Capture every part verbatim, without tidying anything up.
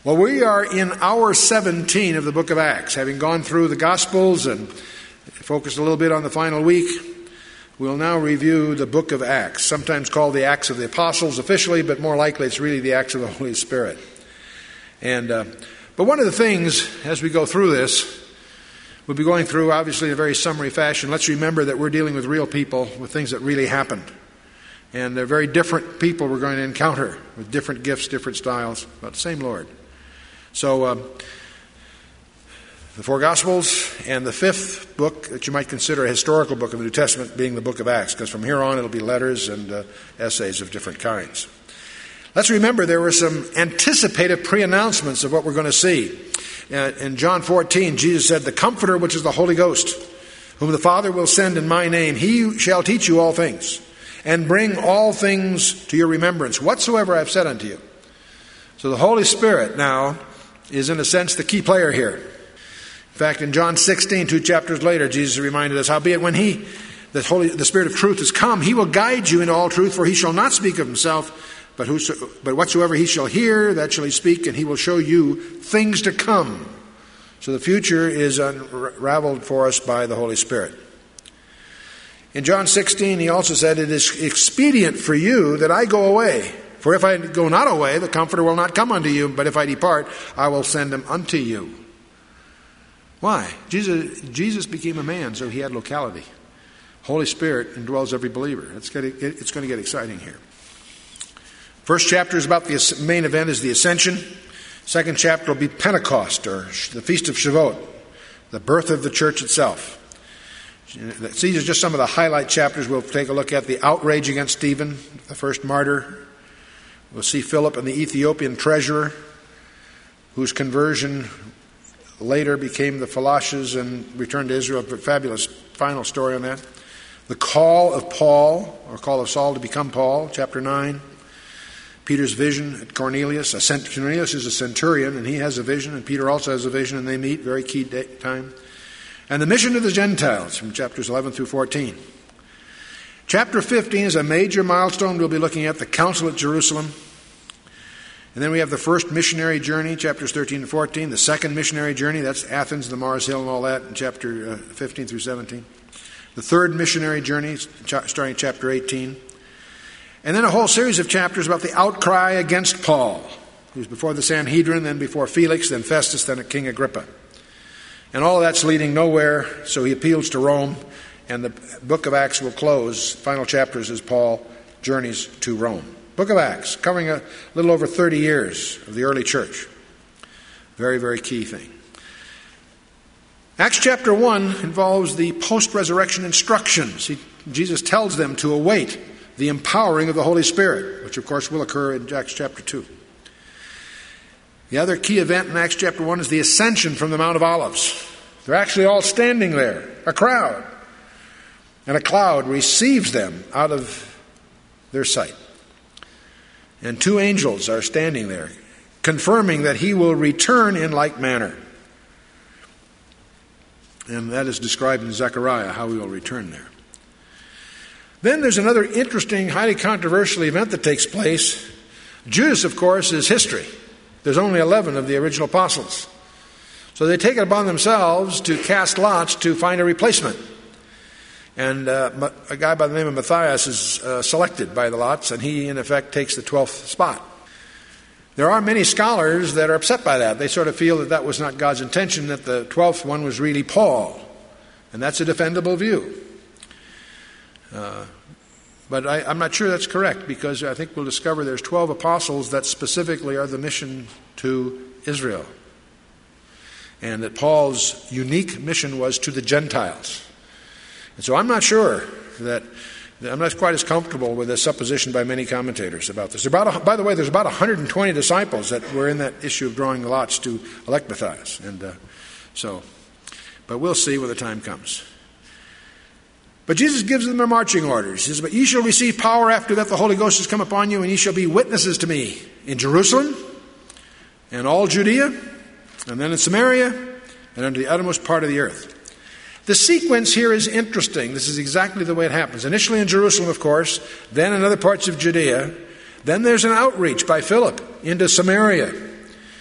Well, we are in hour seventeen of the book of Acts. Having gone through the Gospels and focused a little bit on the final week, we'll now review the book of Acts, sometimes called the Acts of the Apostles officially, but more likely it's really the Acts of the Holy Spirit. And uh, but one of the things, as we go through this, we'll be going through, obviously, in a very summary fashion. Let's remember that we're dealing with real people, with things that really happened. And they're very different people we're going to encounter, with different gifts, different styles, but the same Lord. So, uh, the four Gospels and the fifth book that you might consider a historical book of the New Testament being the book of Acts, because from here on it'll be letters and uh, essays of different kinds. Let's remember there were some anticipative pre-announcements of what we're going to see. Uh, in John fourteen, Jesus said, "The Comforter, which is the Holy Ghost, whom the Father will send in my name, he shall teach you all things, and bring all things to your remembrance, whatsoever I have said unto you." So the Holy Spirit now is, in a sense, the key player here. In fact, in John sixteen, two chapters later, Jesus reminded us, "Howbeit when he, the Holy, the Spirit of truth, is come, he will guide you into all truth, for he shall not speak of himself, but, whoso, but whatsoever he shall hear, that shall he speak, and he will show you things to come." So the future is unraveled for us by the Holy Spirit. In John sixteen, he also said, "It is expedient for you that I go away. For if I go not away, the Comforter will not come unto you, but if I depart, I will send him unto you." Why? Jesus, Jesus became a man, so he had locality. Holy Spirit indwells every believer. It's, getting, it's going to get exciting here. First chapter is about the main event is the Ascension. Second chapter will be Pentecost, or the Feast of Shavuot, the birth of the church itself. These are just some of the highlight chapters. We'll take a look at the outrage against Stephen, the first martyr. We'll see Philip and the Ethiopian treasurer, whose conversion later became the Philashes and returned to Israel. A fabulous final story on that. The call of Paul, or call of Saul to become Paul, chapter nine. Peter's vision at Cornelius. A cent- Cornelius is a centurion, and he has a vision, and Peter also has a vision, and they meet, very key day- time. And the mission of the Gentiles, from chapters eleven through fourteen. Chapter fifteen is a major milestone. We'll be looking at the Council at Jerusalem. And then we have the first missionary journey, chapters thirteen and fourteen. The second missionary journey, that's Athens, the Mars Hill and all that, in chapter uh, fifteen through seventeen. The third missionary journey, starting in chapter eighteen. And then a whole series of chapters about the outcry against Paul. He was before the Sanhedrin, then before Felix, then Festus, then King Agrippa. And all of that's leading nowhere, so he appeals to Rome. And the book of Acts will close, final chapters, as Paul journeys to Rome. Book of Acts, covering a little over thirty years of the early church. Very, very key thing. Acts chapter one involves the post-resurrection instructions. He, Jesus tells them to await the empowering of the Holy Spirit, which of course will occur in Acts chapter two. The other key event in Acts chapter one is the ascension from the Mount of Olives. They're actually all standing there, a crowd. And a cloud receives them out of their sight. And two angels are standing there, confirming that he will return in like manner. And that is described in Zechariah, how he will return there. Then there's another interesting, highly controversial event that takes place. Judas, of course, is history. There's only eleven of the original apostles. So they take it upon themselves to cast lots to find a replacement. And uh, a guy by the name of Matthias is uh, selected by the lots, and he, in effect, takes the twelfth spot. There are many scholars that are upset by that. They sort of feel that that was not God's intention, that the twelfth one was really Paul. And that's a defendable view. Uh, but I, I'm not sure that's correct, because I think we'll discover there's twelve apostles that specifically are the mission to Israel. And that Paul's unique mission was to the Gentiles. And so I'm not sure that, I'm not quite as comfortable with the supposition by many commentators about this. About a, by the way, there's about one hundred twenty disciples that were in that issue of drawing the lots to elect Matthias. And uh, so, but we'll see when the time comes. But Jesus gives them their marching orders. He says, "But ye shall receive power after that the Holy Ghost has come upon you, and ye shall be witnesses to me in Jerusalem, and all Judea, and then in Samaria, and unto the uttermost part of the earth." The sequence here is interesting. This is exactly the way it happens. Initially in Jerusalem, of course, then in other parts of Judea. Then there's an outreach by Philip into Samaria.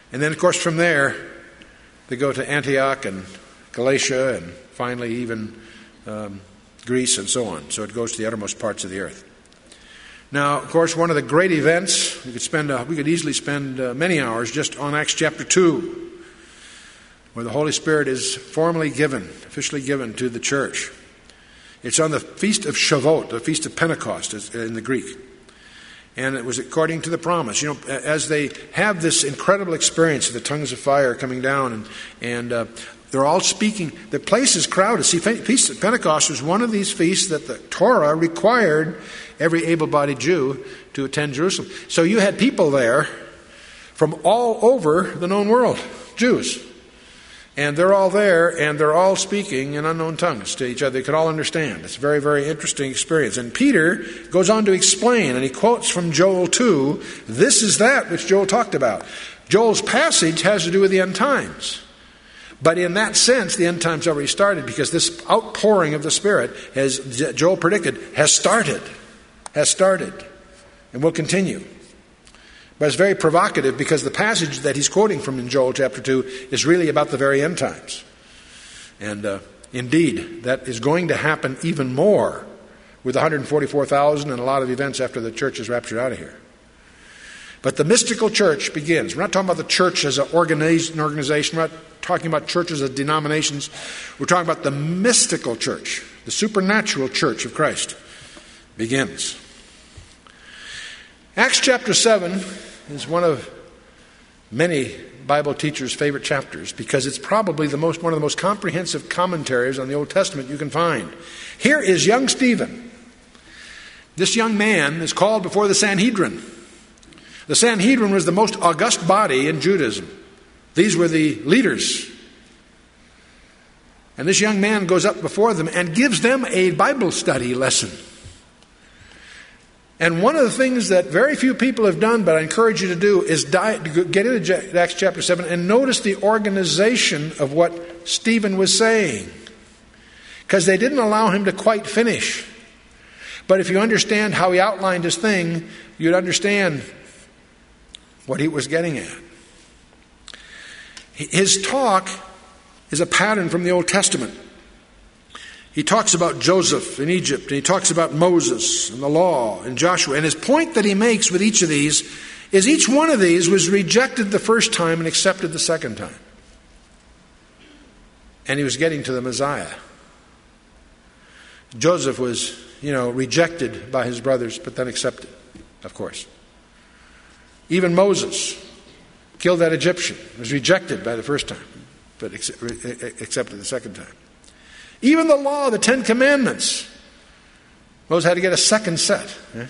And then, of course, from there, they go to Antioch and Galatia and finally even um, Greece and so on. So it goes to the uttermost parts of the earth. Now, of course, one of the great events, we could spend, uh, we could easily spend uh, many hours just on Acts chapter two, where the Holy Spirit is formally given, officially given to the church. It's on the Feast of Shavuot, the Feast of Pentecost in the Greek. And it was according to the promise. You know, as they have this incredible experience of the tongues of fire coming down, and, and uh, they're all speaking, the place is crowded. See, Feast of Pentecost was one of these feasts that the Torah required every able-bodied Jew to attend Jerusalem. So you had people there from all over the known world, Jews. And they're all there, and they're all speaking in unknown tongues to each other. They could all understand. It's a very, very interesting experience. And Peter goes on to explain, and he quotes from Joel two, this is that which Joel talked about. Joel's passage has to do with the end times. But in that sense, the end times already started, because this outpouring of the Spirit, as Joel predicted, has started. Has started. And will continue. But it's very provocative, because the passage that he's quoting from in Joel chapter two is really about the very end times. And uh, indeed, that is going to happen even more with one hundred forty-four thousand and a lot of events after the church is raptured out of here. But the mystical church begins. We're not talking about the church as an organization. We're not talking about churches as denominations. We're talking about the mystical church, the supernatural church of Christ begins. Acts chapter seven is one of many Bible teachers' favorite chapters, because it's probably the most one of the most comprehensive commentaries on the Old Testament you can find. Here is young Stephen. This young man is called before the Sanhedrin. The Sanhedrin was the most august body in Judaism. These were the leaders. And this young man goes up before them and gives them a Bible study lesson. And one of the things that very few people have done, but I encourage you to do, is get into Acts chapter seven and notice the organization of what Stephen was saying. Because they didn't allow him to quite finish. But if you understand how he outlined his thing, you'd understand what he was getting at. His talk is a pattern from the Old Testament. He talks about Joseph in Egypt, and he talks about Moses and the law and Joshua. And his point that he makes with each of these is each one of these was rejected the first time and accepted the second time. And he was getting to the Messiah. Joseph was, you know, rejected by his brothers, but then accepted, of course. Even Moses killed that Egyptian, was rejected by the first time, but accepted the second time. Even the law, the Ten Commandments, Moses had to get a second set. Eh?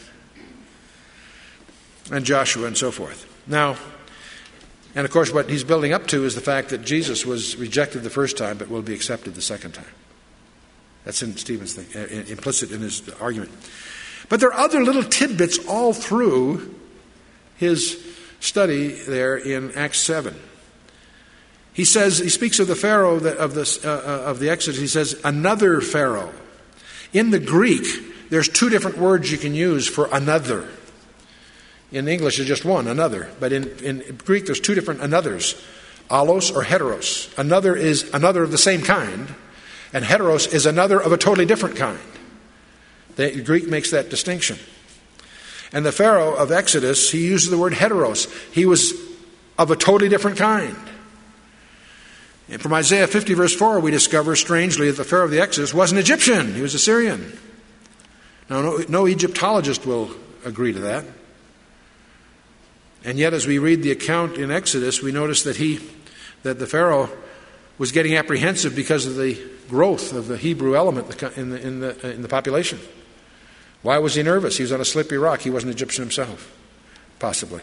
And Joshua and so forth. Now, and of course what he's building up to is the fact that Jesus was rejected the first time, but will be accepted the second time. That's in Stephen's thing, uh, implicit in his argument. But there are other little tidbits all through his study there in Acts seven. He says, he speaks of the Pharaoh of the, uh, of the Exodus. He says, another Pharaoh. In the Greek, there's two different words you can use for another. In English, there's just one, another. But in, in Greek, there's two different anothers. Allos or heteros. Another is another of the same kind, and heteros is another of a totally different kind. The Greek makes that distinction. And the Pharaoh of Exodus, he uses the word heteros. He was of a totally different kind. And from Isaiah fifty verse four, we discover strangely that the Pharaoh of the Exodus wasn't Egyptian. He was Assyrian. Now, no, no Egyptologist will agree to that. And yet, as we read the account in Exodus, we notice that he, that the Pharaoh was getting apprehensive because of the growth of the Hebrew element in the, in the, in the population. Why was he nervous? He was on a slippery rock. He wasn't Egyptian himself, possibly.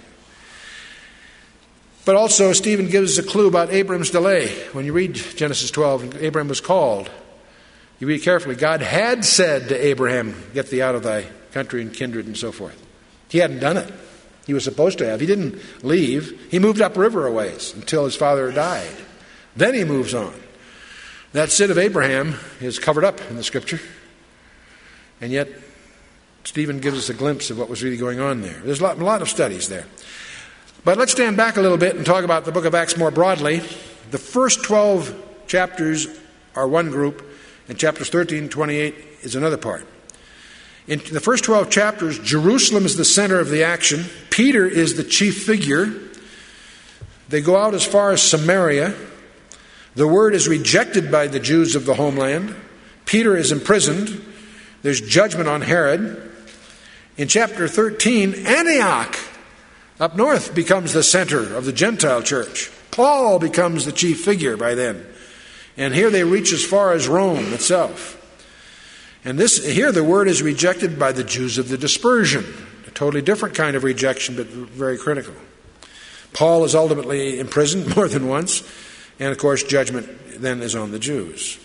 But also, Stephen gives us a clue about Abram's delay. When you read Genesis twelve, Abram was called. You read carefully. God had said to Abraham, get thee out of thy country and kindred and so forth. He hadn't done it. He was supposed to have. He didn't leave. He moved upriver a ways until his father died. Then he moves on. That sin of Abraham is covered up in the Scripture. And yet, Stephen gives us a glimpse of what was really going on there. There's a lot, a lot of studies there. But let's stand back a little bit and talk about the book of Acts more broadly. The first twelve chapters are one group, and chapters thirteen and twenty-eight is another part. In the first twelve chapters, Jerusalem is the center of the action. Peter is the chief figure. They go out as far as Samaria. The word is rejected by the Jews of the homeland. Peter is imprisoned. There's judgment on Herod. In chapter thirteen, Antioch up north becomes the center of the Gentile church. Paul becomes the chief figure by then. And here they reach as far as Rome itself. And this here the word is rejected by the Jews of the dispersion. A totally different kind of rejection, but very critical. Paul is ultimately imprisoned more than once. And of course, judgment then is on the Jews.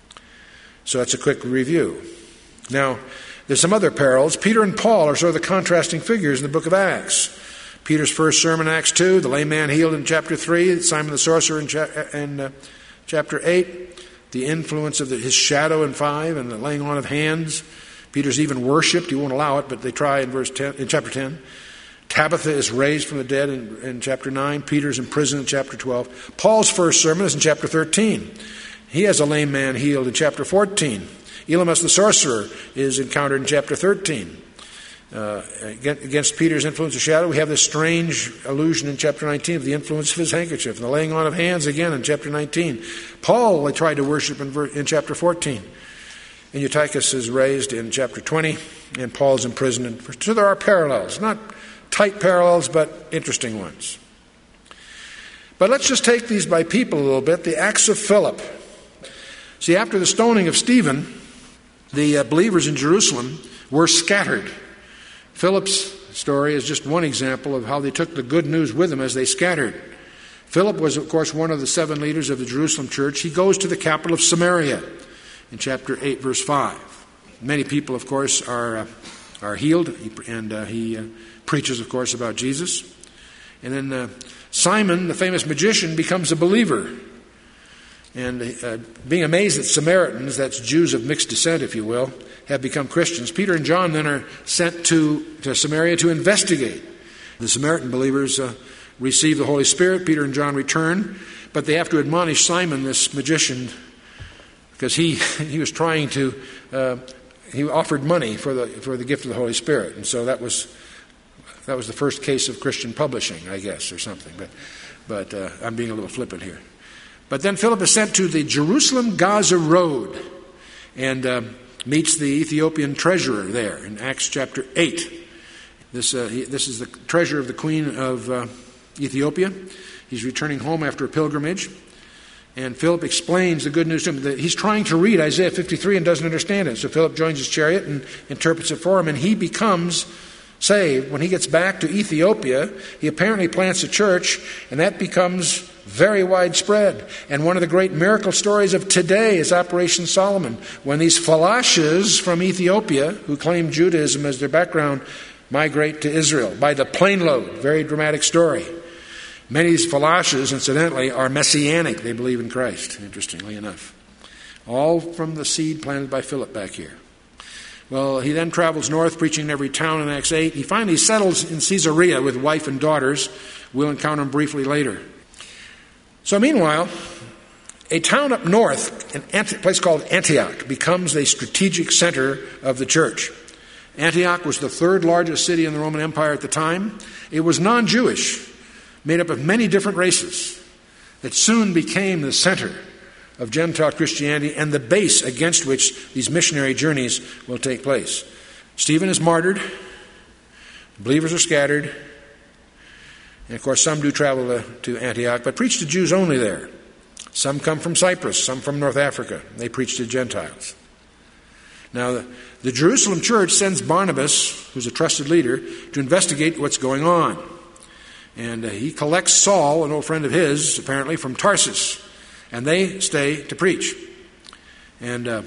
So that's a quick review. Now, there's some other parallels. Peter and Paul are sort of the contrasting figures in the book of Acts. Peter's first sermon, Acts two, the lame man healed in chapter three, Simon the sorcerer in, cha- in uh, chapter eight, the influence of the, his shadow in five, and the laying on of hands. Peter's even worshipped. He won't allow it, but they try in verse ten, in chapter ten. Tabitha is raised from the dead in, in chapter nine. Peter's in prison in chapter twelve. Paul's first sermon is in chapter thirteen. He has a lame man healed in chapter fourteen. Elymas the sorcerer is encountered in chapter thirteen. Uh, against Peter's influence of shadow, we have this strange allusion in chapter nineteen of the influence of his handkerchief, and the laying on of hands again in chapter nineteen. Paul they tried to worship in, ver- in chapter fourteen. And Eutychus is raised in chapter twenty, and Paul's imprisoned. In, so there are parallels, not tight parallels, but interesting ones. But let's just take these by people a little bit. The Acts of Philip. See, after the stoning of Stephen, the uh, believers in Jerusalem were scattered. Philip's story is just one example of how they took the good news with them as they scattered. Philip was, of course, one of the seven leaders of the Jerusalem church. He goes to the capital of Samaria in chapter eight, verse five. Many people, of course, are uh, are healed, and uh, he uh, preaches, of course, about Jesus. And then uh, Simon, the famous magician, becomes a believer. And uh, being amazed that Samaritans, that's Jews of mixed descent, if you will, have become Christians, Peter and John then are sent to, to Samaria to investigate. The Samaritan believers uh, receive the Holy Spirit. Peter and John return, but they have to admonish Simon, this magician, because he he was trying to uh, he offered money for the for the gift of the Holy Spirit, and so that was that was the first case of Christian publishing, I guess, or something. But but uh, I'm being a little flippant here. But then Philip is sent to the Jerusalem-Gaza road and uh, meets the Ethiopian treasurer there in Acts chapter eight. This uh, he, this is the treasurer of the Queen of uh, Ethiopia. He's returning home after a pilgrimage. And Philip explains the good news to him. That he's trying to read Isaiah fifty-three and doesn't understand it. So Philip joins his chariot and interprets it for him, and he becomes saved. When he gets back to Ethiopia, he apparently plants a church, and that becomes very widespread. And one of the great miracle stories of today is Operation Solomon, when these Falashes from Ethiopia, who claim Judaism as their background, migrate to Israel by the plane load. Very dramatic story. Many of these Falashes, incidentally, are messianic. They believe in Christ, interestingly enough. All from the seed planted by Philip back here. Well, he then travels north, preaching in every town in Acts eight. He finally settles in Caesarea with wife and daughters. We'll encounter him briefly later. So meanwhile, a town up north, a place called Antioch, becomes a strategic center of the church. Antioch was the third largest city in the Roman Empire at the time. It was non-Jewish, made up of many different races. It soon became the center of Gentile Christianity and the base against which these missionary journeys will take place. Stephen is martyred. Believers are scattered. And of course, some do travel to, to Antioch, but preach to Jews only there. Some come from Cyprus, some from North Africa. They preach to Gentiles. Now, the, the Jerusalem church sends Barnabas, who's a trusted leader, to investigate what's going on. And uh, he collects Saul, an old friend of his, apparently, from Tarsus. And they stay to preach. And uh,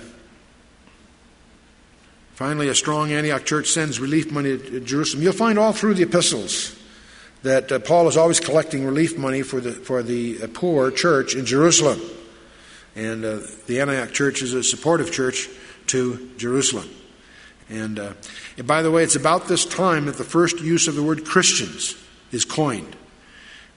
finally, a strong Antioch church sends relief money to Jerusalem. You'll find all through the epistles that uh, Paul is always collecting relief money for the for the uh, poor church in Jerusalem. And uh, the Antioch church is a supportive church to Jerusalem. And, uh, and by the way, it's about this time that the first use of the word Christians is coined.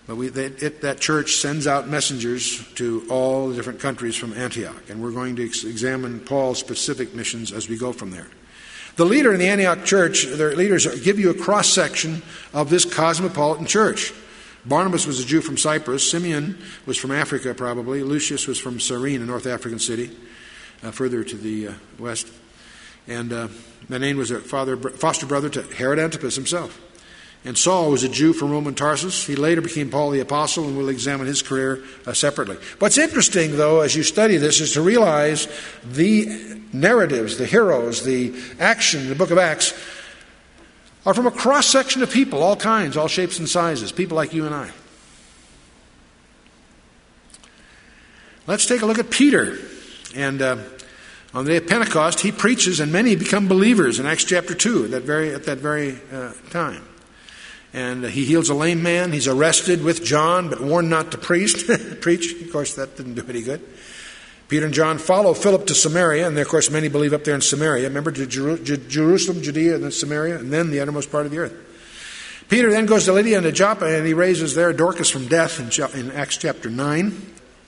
But we, they, it, that church sends out messengers to all the different countries from Antioch. And we're going to ex- examine Paul's specific missions as we go from there. The leader in the Antioch church, their leaders give you a cross-section of this cosmopolitan church. Barnabas was a Jew from Cyprus. Simeon was from Africa, probably. Lucius was from Cyrene, a North African city, uh, further to the uh, west. And uh, Manaen was a father, foster brother to Herod Antipas himself. And Saul was a Jew from Roman Tarsus. He later became Paul the Apostle, and we'll examine his career uh, separately. What's interesting, though, as you study this, is to realize the narratives, the heroes, the action in the book of Acts are from a cross-section of people, all kinds, all shapes and sizes, people like you and I. Let's take a look at Peter. And uh, on the day of Pentecost, he preaches, and many become believers in Acts chapter two at that very, at that very uh, time. And he heals a lame man. He's arrested with John, but warned not to preach. preach. Of course, that didn't do any good. Peter and John follow Philip to Samaria, and of course many believe up there in Samaria. Remember, to Jer- Jer- Jerusalem, Judea, and then Samaria, and then the uttermost part of the earth. Peter then goes to Lydia and to Joppa, and he raises there Dorcas from death in, in Acts chapter nine.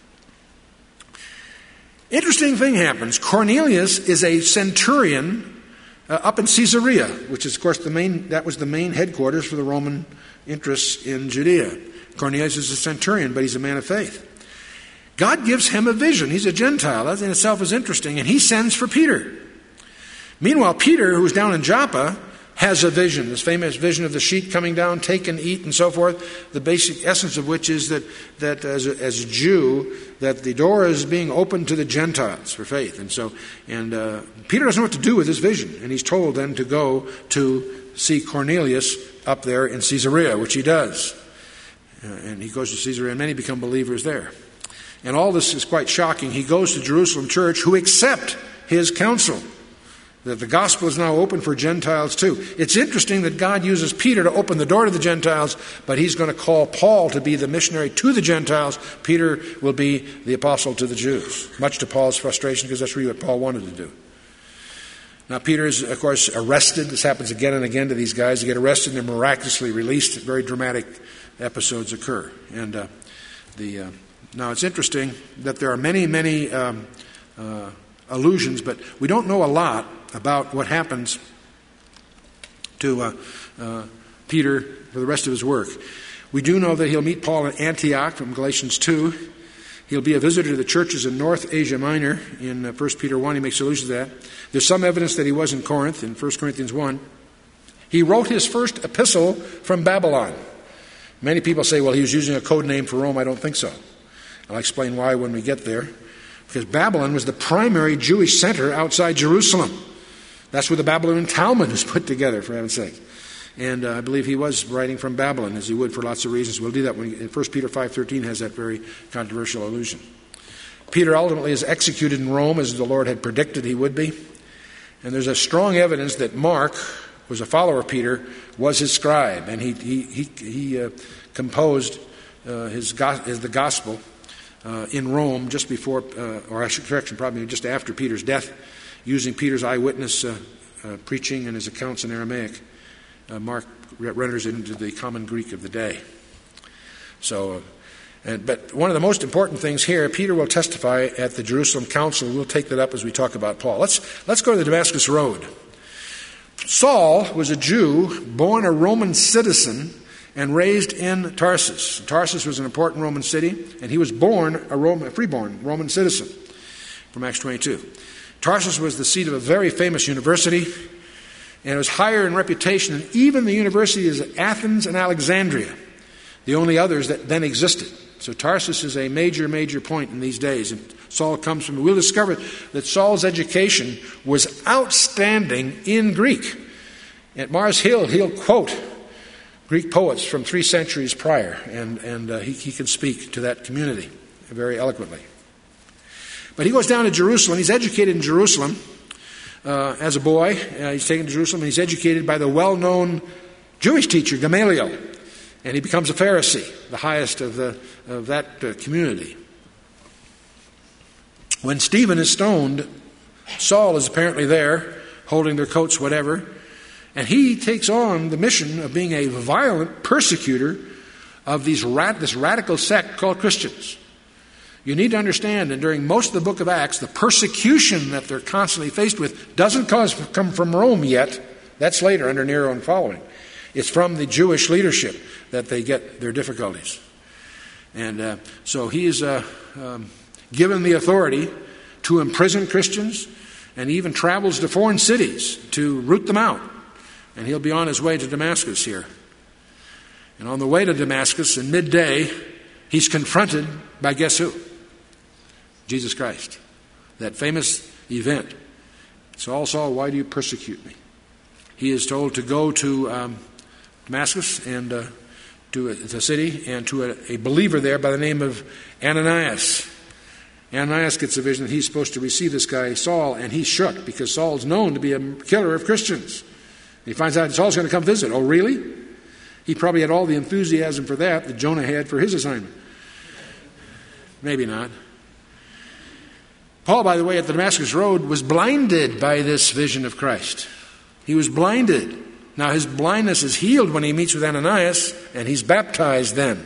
Interesting thing happens. Cornelius is a centurion Uh, up in Caesarea, which is, of course, the main, that was the main headquarters for the Roman interests in Judea. Cornelius is a centurion, but he's a man of faith. God gives him a vision. He's a Gentile. That in itself is interesting. And he sends for Peter. Meanwhile, Peter, who's down in Joppa, has a vision, this famous vision of the sheet coming down, take and eat, and so forth, the basic essence of which is that, that as, a, as a Jew, that the door is being opened to the Gentiles for faith. And so, and uh, Peter doesn't know what to do with this vision, and he's told then to go to see Cornelius up there in Caesarea, which he does. Uh, and he goes to Caesarea, and many become believers there. And all this is quite shocking. He goes to Jerusalem church, who accept his counsel, that the gospel is now open for Gentiles too. It's interesting that God uses Peter to open the door to the Gentiles, but he's going to call Paul to be the missionary to the Gentiles. Peter will be the apostle to the Jews, much to Paul's frustration, because that's really what Paul wanted to do. Now, Peter is, of course, arrested. This happens again and again to these guys. They get arrested and they're miraculously released. Very dramatic episodes occur. And uh, the uh, now it's interesting that there are many, many um, uh, allusions, but we don't know a lot about what happens to uh, uh, Peter for the rest of his work. We do know that he'll meet Paul in Antioch from Galatians two. He'll be a visitor to the churches in North Asia Minor in uh, First Peter one. He makes allusion to that. There's some evidence that he was in Corinth in First Corinthians one. He wrote his first epistle from Babylon. Many people say, well, he was using a code name for Rome. I don't think so. I'll explain why when we get there. Because Babylon was the primary Jewish center outside Jerusalem. That's where the Babylonian Talmud was put together, for heaven's sake. And uh, I believe he was writing from Babylon, as he would for lots of reasons. We'll do that when he, First Peter five thirteen has that very controversial allusion. Peter ultimately is executed in Rome, as the Lord had predicted he would be. And there's a strong evidence that Mark, who was a follower of Peter, was his scribe. And he he he, he uh, composed uh, his, go- his the gospel uh, in Rome just before, uh, or I should correction, probably just after Peter's death, using Peter's eyewitness uh, uh, preaching and his accounts in Aramaic. Uh, Mark renders it into the common Greek of the day. So, uh, and, but one of the most important things here, Peter will testify at the Jerusalem Council. We'll take that up as we talk about Paul. Let's let's go to the Damascus Road. Saul was a Jew, born a Roman citizen, and raised in Tarsus. Tarsus was an important Roman city, and he was born a Roman, a freeborn Roman citizen. From Acts twenty-two. Tarsus was the seat of a very famous university, and it was higher in reputation than even the universities of Athens and Alexandria, the only others that then existed. So Tarsus is a major, major point in these days. And Saul comes from, we'll discover that Saul's education was outstanding in Greek. At Mars Hill, he'll quote Greek poets from three centuries prior, and, and uh, he, he can speak to that community very eloquently. But he goes down to Jerusalem. He's educated in Jerusalem uh, as a boy. Uh, he's taken to Jerusalem, and he's educated by the well-known Jewish teacher, Gamaliel. And he becomes a Pharisee, the highest of, the, of that uh, community. When Stephen is stoned, Saul is apparently there, holding their coats, whatever. And he takes on the mission of being a violent persecutor of these rad- this radical sect called Christians. You need to understand that during most of the book of Acts, the persecution that they're constantly faced with doesn't cause, come from Rome yet. That's later under Nero and following. It's from the Jewish leadership that they get their difficulties. And uh, so he is uh, um, given the authority to imprison Christians, and he even travels to foreign cities to root them out. And he'll be on his way to Damascus here. And on the way to Damascus, in midday, he's confronted by guess who? Jesus Christ. That famous event. Saul, Saul, why do you persecute me? He is told to go to um, Damascus and uh, to a, the city and to a, a believer there by the name of Ananias. Ananias gets a vision that he's supposed to receive this guy Saul, and he's shook because Saul's known to be a killer of Christians. He finds out Saul's going to come visit. Oh, really? He probably had all the enthusiasm for that that Jonah had for his assignment. Maybe not. Paul, by the way, at the Damascus Road was blinded by this vision of Christ. He was blinded. Now his blindness is healed when he meets with Ananias, and he's baptized then.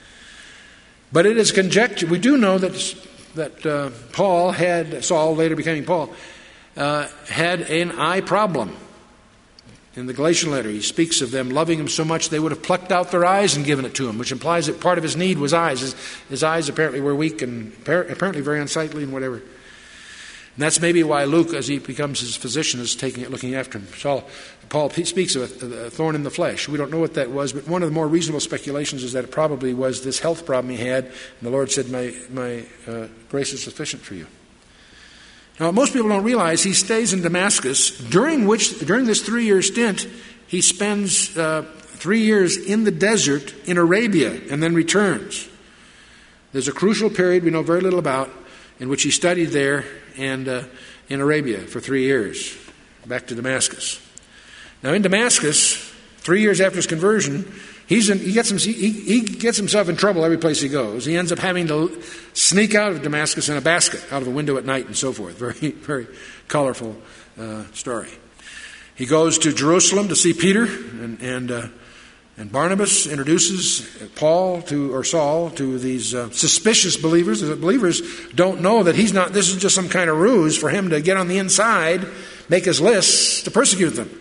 But it is conjecture. We do know that that uh, Paul had, Saul later becoming Paul, uh, had an eye problem. In the Galatian letter, he speaks of them loving him so much they would have plucked out their eyes and given it to him, which implies that part of his need was eyes. His, his eyes apparently were weak and apparently very unsightly and whatever. And that's maybe why Luke, as he becomes his physician, is taking it, looking after him. Saul, Paul speaks of a, a thorn in the flesh. We don't know what that was, but one of the more reasonable speculations is that it probably was this health problem he had, and the Lord said, my, my uh, grace is sufficient for you. Now, most people don't realize he stays in Damascus, during which, during this three-year stint, he spends uh, three years in the desert in Arabia and then returns. There's a crucial period we know very little about in which he studied there and uh, in Arabia for three years, back to Damascus. Now, in Damascus, three years after his conversion, he's in, he, gets him, he, he gets himself in trouble every place he goes. He ends up having to sneak out of Damascus in a basket, out of a window at night and so forth. Very, very colorful uh, story. He goes to Jerusalem to see Peter, and and, uh, and Barnabas introduces Paul to or Saul to these uh, suspicious believers. The believers don't know that he's not. This is just some kind of ruse for him to get on the inside, make his lists to persecute them.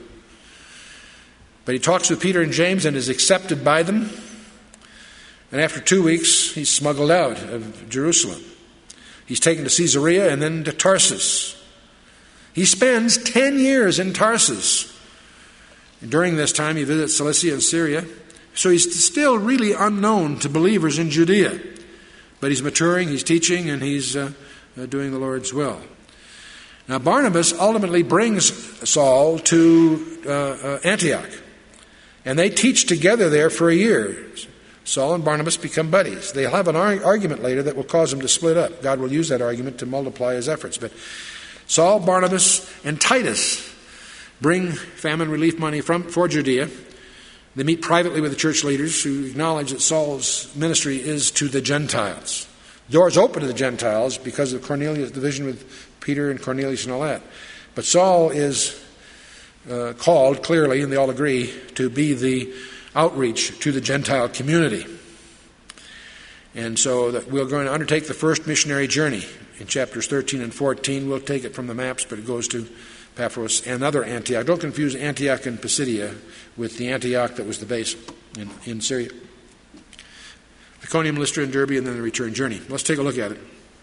But he talks with Peter and James and is accepted by them. And after two weeks, he's smuggled out of Jerusalem. He's taken to Caesarea and then to Tarsus. He spends ten years in Tarsus. During this time, he visits Cilicia and Syria. So he's still really unknown to believers in Judea. But he's maturing, he's teaching, and he's uh, uh, doing the Lord's will. Now, Barnabas ultimately brings Saul to uh, uh, Antioch. And they teach together there for a year. Saul and Barnabas become buddies. They'll have an ar- argument later that will cause them to split up. God will use that argument to multiply his efforts. But Saul, Barnabas, and Titus bring famine relief money from for Judea. They meet privately with the church leaders who acknowledge that Saul's ministry is to the Gentiles. Doors open to the Gentiles because of Cornelius' division with Peter and Cornelius and all that. But Saul is uh, called clearly, and they all agree, to be the outreach to the Gentile community. And so that we're going to undertake the first missionary journey in chapters thirteen and fourteen. We'll take it from the maps, but it goes to Paphos and other Antioch. Don't confuse Antioch and Pisidia with the Antioch that was the base in, in Syria. Iconium, Lystra, and Derbe, and then the return journey. Let's take a look at it.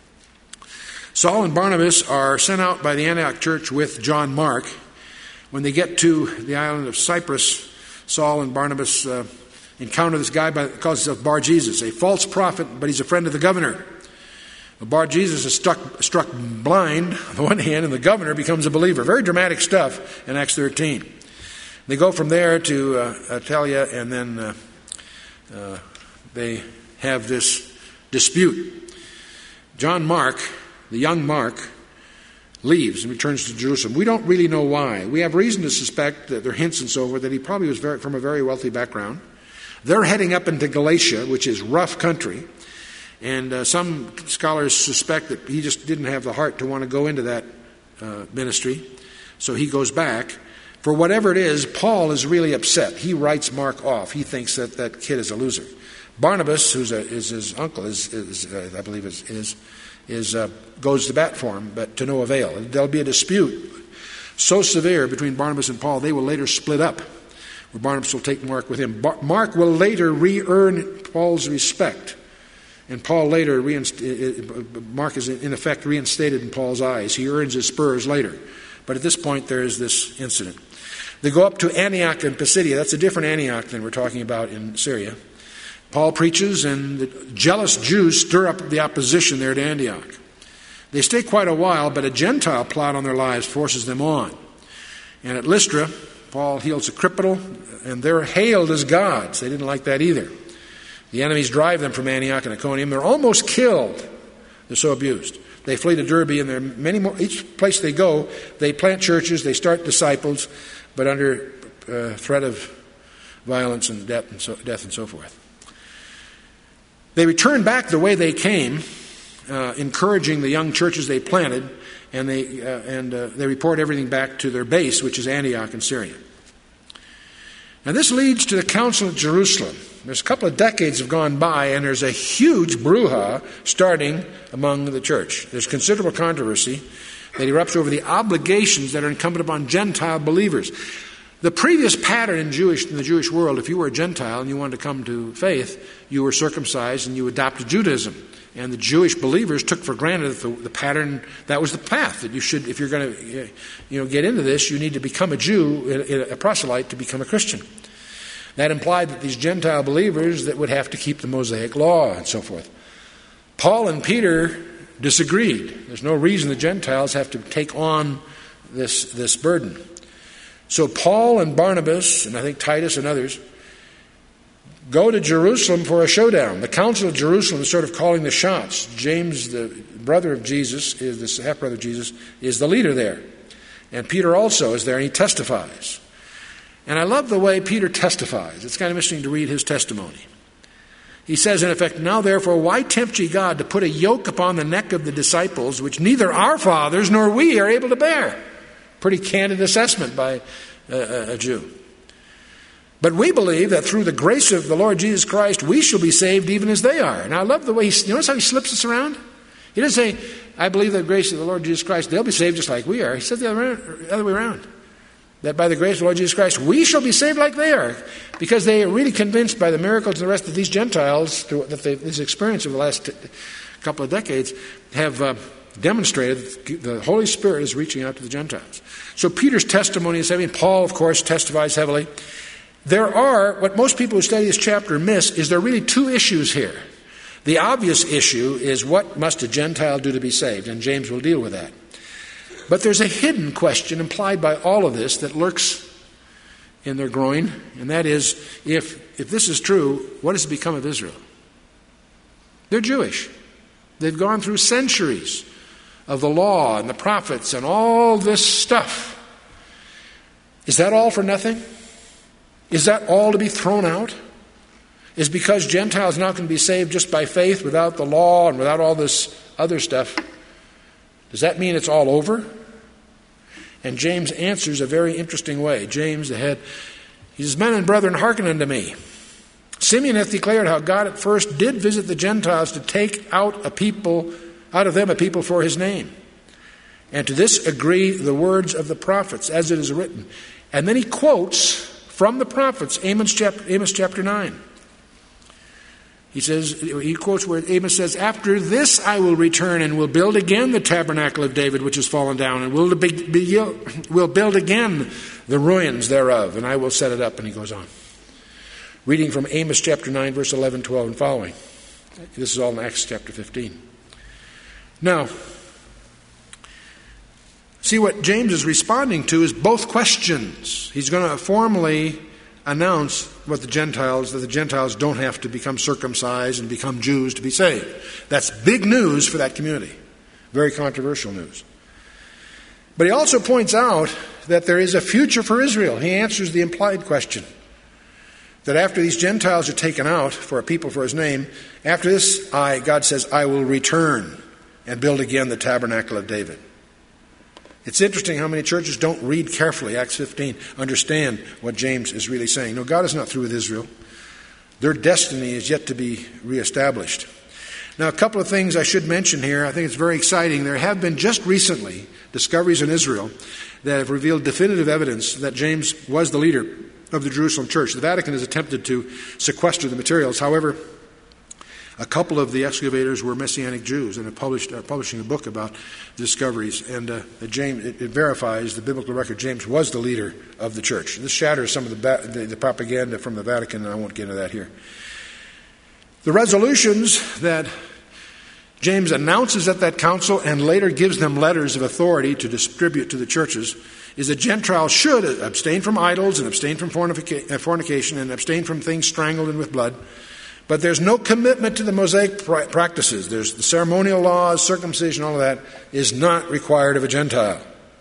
Saul and Barnabas are sent out by the Antioch church with John Mark. When they get to the island of Cyprus, Saul and Barnabas uh, encounter this guy by, calls himself Bar Jesus, a false prophet, but he's a friend of the governor. Bar Jesus is struck, struck blind on the one hand, and the governor becomes a believer. Very dramatic stuff in Acts thirteen. They go from there to uh, Attalia, and then uh, uh, they have this dispute. John Mark, the young Mark, leaves and returns to Jerusalem. We don't really know why. We have reason to suspect that there are hints and so forth that he probably was very, from a very wealthy background. They're heading up into Galatia, which is rough country. And uh, some scholars suspect that he just didn't have the heart to want to go into that uh, ministry. So he goes back. For whatever it is, Paul is really upset. He writes Mark off. He thinks that that kid is a loser. Barnabas, who's a, is his uncle, is, is uh, I believe is is, is uh, goes to bat for him, but to no avail. There'll be a dispute so severe between Barnabas and Paul, they will later split up. Where Barnabas will take Mark with him. Bar- Mark will later re-earn Paul's respect. And Paul later, reinst- Mark is in effect reinstated in Paul's eyes. He earns his spurs later. But at this point, there is this incident. They go up to Antioch in Pisidia. That's a different Antioch than we're talking about in Syria. Paul preaches, and the jealous Jews stir up the opposition there at Antioch. They stay quite a while, but a Gentile plot on their lives forces them on. And at Lystra, Paul heals a cripple, and they're hailed as gods. They didn't like that either. The enemies drive them from Antioch and Iconium. They're almost killed. They're so abused. They flee to Derbe, and there are many more. Each place they go, they plant churches, they start disciples, but under uh, threat of violence and death and so, death and so forth. They return back the way they came, uh, encouraging the young churches they planted, and they uh, and uh, they report everything back to their base, which is Antioch in Syria. Now this leads to the Council of Jerusalem. There's a couple of decades have gone by, and there's a huge brouhaha starting among the church. There's considerable controversy that erupts over the obligations that are incumbent upon Gentile believers. The previous pattern in Jewish in the Jewish world, if you were a Gentile and you wanted to come to faith, you were circumcised and you adopted Judaism. And the Jewish believers took for granted that the, the pattern, that was the path, that you should, if you're going to you know, get into this, you need to become a Jew, a proselyte, to become a Christian. That implied that these Gentile believers that would have to keep the Mosaic law and so forth. Paul and Peter disagreed. There's no reason the Gentiles have to take on this, this burden. So Paul and Barnabas, and I think Titus and others, go to Jerusalem for a showdown. The Council of Jerusalem is sort of calling the shots. James, the brother of Jesus, is the half-brother of Jesus, is the leader there. And Peter also is there, and he testifies. And I love the way Peter testifies. It's kind of interesting to read his testimony. He says, in effect, "Now therefore, why tempt ye God to put a yoke upon the neck of the disciples, which neither our fathers nor we are able to bear?" Pretty candid assessment by a, a Jew. "But we believe that through the grace of the Lord Jesus Christ, we shall be saved even as they are." And I love the way he, you notice how he slips us around? He doesn't say, "I believe the grace of the Lord Jesus Christ, they'll be saved just like we are." He said the other, the other way around. That by the grace of the Lord Jesus Christ, we shall be saved like they are. Because they are really convinced by the miracles and the rest of these Gentiles, through, that they've this experience of the last t- couple of decades, have uh, demonstrated that the Holy Spirit is reaching out to the Gentiles. So Peter's testimony is heavy, and Paul, of course, testifies heavily. There are, what most people who study this chapter miss, is there are really two issues here. The obvious issue is, what must a Gentile do to be saved? And James will deal with that. But there's a hidden question implied by all of this that lurks in their groin, and that is, if, if this is true, what has become of Israel? They're Jewish. They've gone through centuries of the law and the prophets and all this stuff. Is that all for nothing? Is that all to be thrown out? Is because Gentiles now can be saved just by faith without the law and without all this other stuff, does that mean it's all over? And James answers a very interesting way. James, the head, he says, "Men and brethren, hearken unto me. Simeon hath declared how God at first did visit the Gentiles to take out a people, out of them a people for his name. And to this agree the words of the prophets, as it is written." And then he quotes from the prophets, Amos chapter, Amos chapter nine. He says, he quotes where Amos says, "After this I will return and will build again the tabernacle of David, which has fallen down, and will, be, be, will build again the ruins thereof, and I will set it up." And he goes on. Reading from Amos chapter nine, verse eleven, twelve, and following. This is all in Acts chapter fifteen. Now, see, what James is responding to is both questions. He's going to formally announce what the Gentiles, that the Gentiles don't have to become circumcised and become Jews to be saved. That's big news for that community. Very controversial news. But he also points out that there is a future for Israel. He answers the implied question. That after these Gentiles are taken out for a people for his name, after this, I, God says, I will return and build again the tabernacle of David. It's interesting how many churches don't read carefully Acts fifteen, understand what James is really saying. No, God is not through with Israel. Their destiny is yet to be reestablished. Now, a couple of things I should mention here. I think it's very exciting. There have been just recently discoveries in Israel that have revealed definitive evidence that James was the leader of the Jerusalem church. The Vatican has attempted to sequester the materials. However, a couple of the excavators were Messianic Jews and have published, are publishing a book about the discoveries. And uh, James, it, it verifies the biblical record. James was the leader of the church. This shatters some of the, ba- the, the propaganda from the Vatican, and I won't get into that here. The resolutions that James announces at that council and later gives them letters of authority to distribute to the churches is that Gentiles should abstain from idols and abstain from fornica- fornication and abstain from things strangled and with blood. But there's no commitment to the Mosaic pra- practices. There's the ceremonial laws, circumcision, all of that is not required of a Gentile.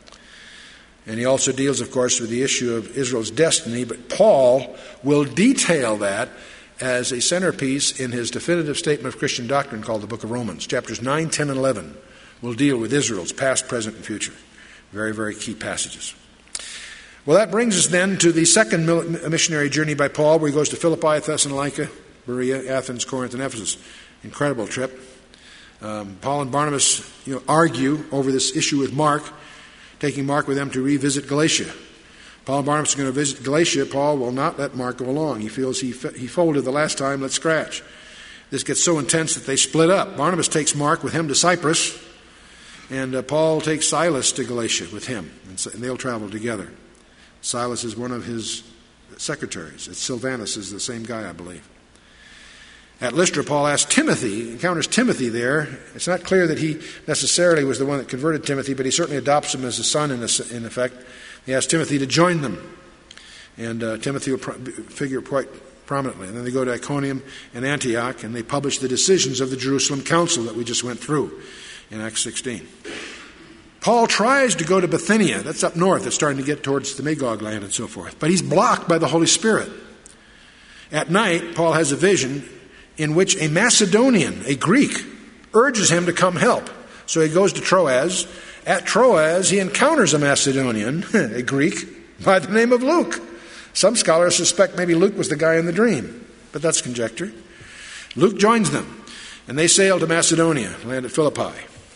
And he also deals, of course, with the issue of Israel's destiny, but Paul will detail that as a centerpiece in his definitive statement of Christian doctrine called the Book of Romans. Chapters nine, ten, and eleven will deal with Israel's past, present, and future. Very, very key passages. Well, that brings us then to the second missionary journey by Paul, where he goes to Philippi, Thessalonica, Berea, Athens, Corinth, and Ephesus. Incredible trip. Um, Paul and Barnabas you know, argue over this issue with Mark, taking Mark with them to revisit Galatia. Paul and Barnabas are going to visit Galatia. Paul will not let Mark go along. He feels he he folded the last time, let's scratch. This gets so intense that they split up. Barnabas takes Mark with him to Cyprus, and uh, Paul takes Silas to Galatia with him, and, so, and they'll travel together. Silas is one of his secretaries. It's Silvanus is the same guy, I believe. At Lystra, Paul asks Timothy, encounters Timothy there. It's not clear that he necessarily was the one that converted Timothy, but he certainly adopts him as a son in, a, in effect. He asks Timothy to join them. And uh, Timothy will pro- figure quite prominently. And then they go to Iconium and Antioch, and they publish the decisions of the Jerusalem Council that we just went through in Acts sixteen. Paul tries to go to Bithynia. That's up north. It's starting to get towards the Magog land and so forth. But he's blocked by the Holy Spirit. At night, Paul has a vision in which a Macedonian, a Greek, urges him to come help. So he goes to Troas. At Troas, he encounters a Macedonian, a Greek, by the name of Luke. Some scholars suspect maybe Luke was the guy in the dream, but that's conjecture. Luke joins them, and they sail to Macedonia, land at Philippi.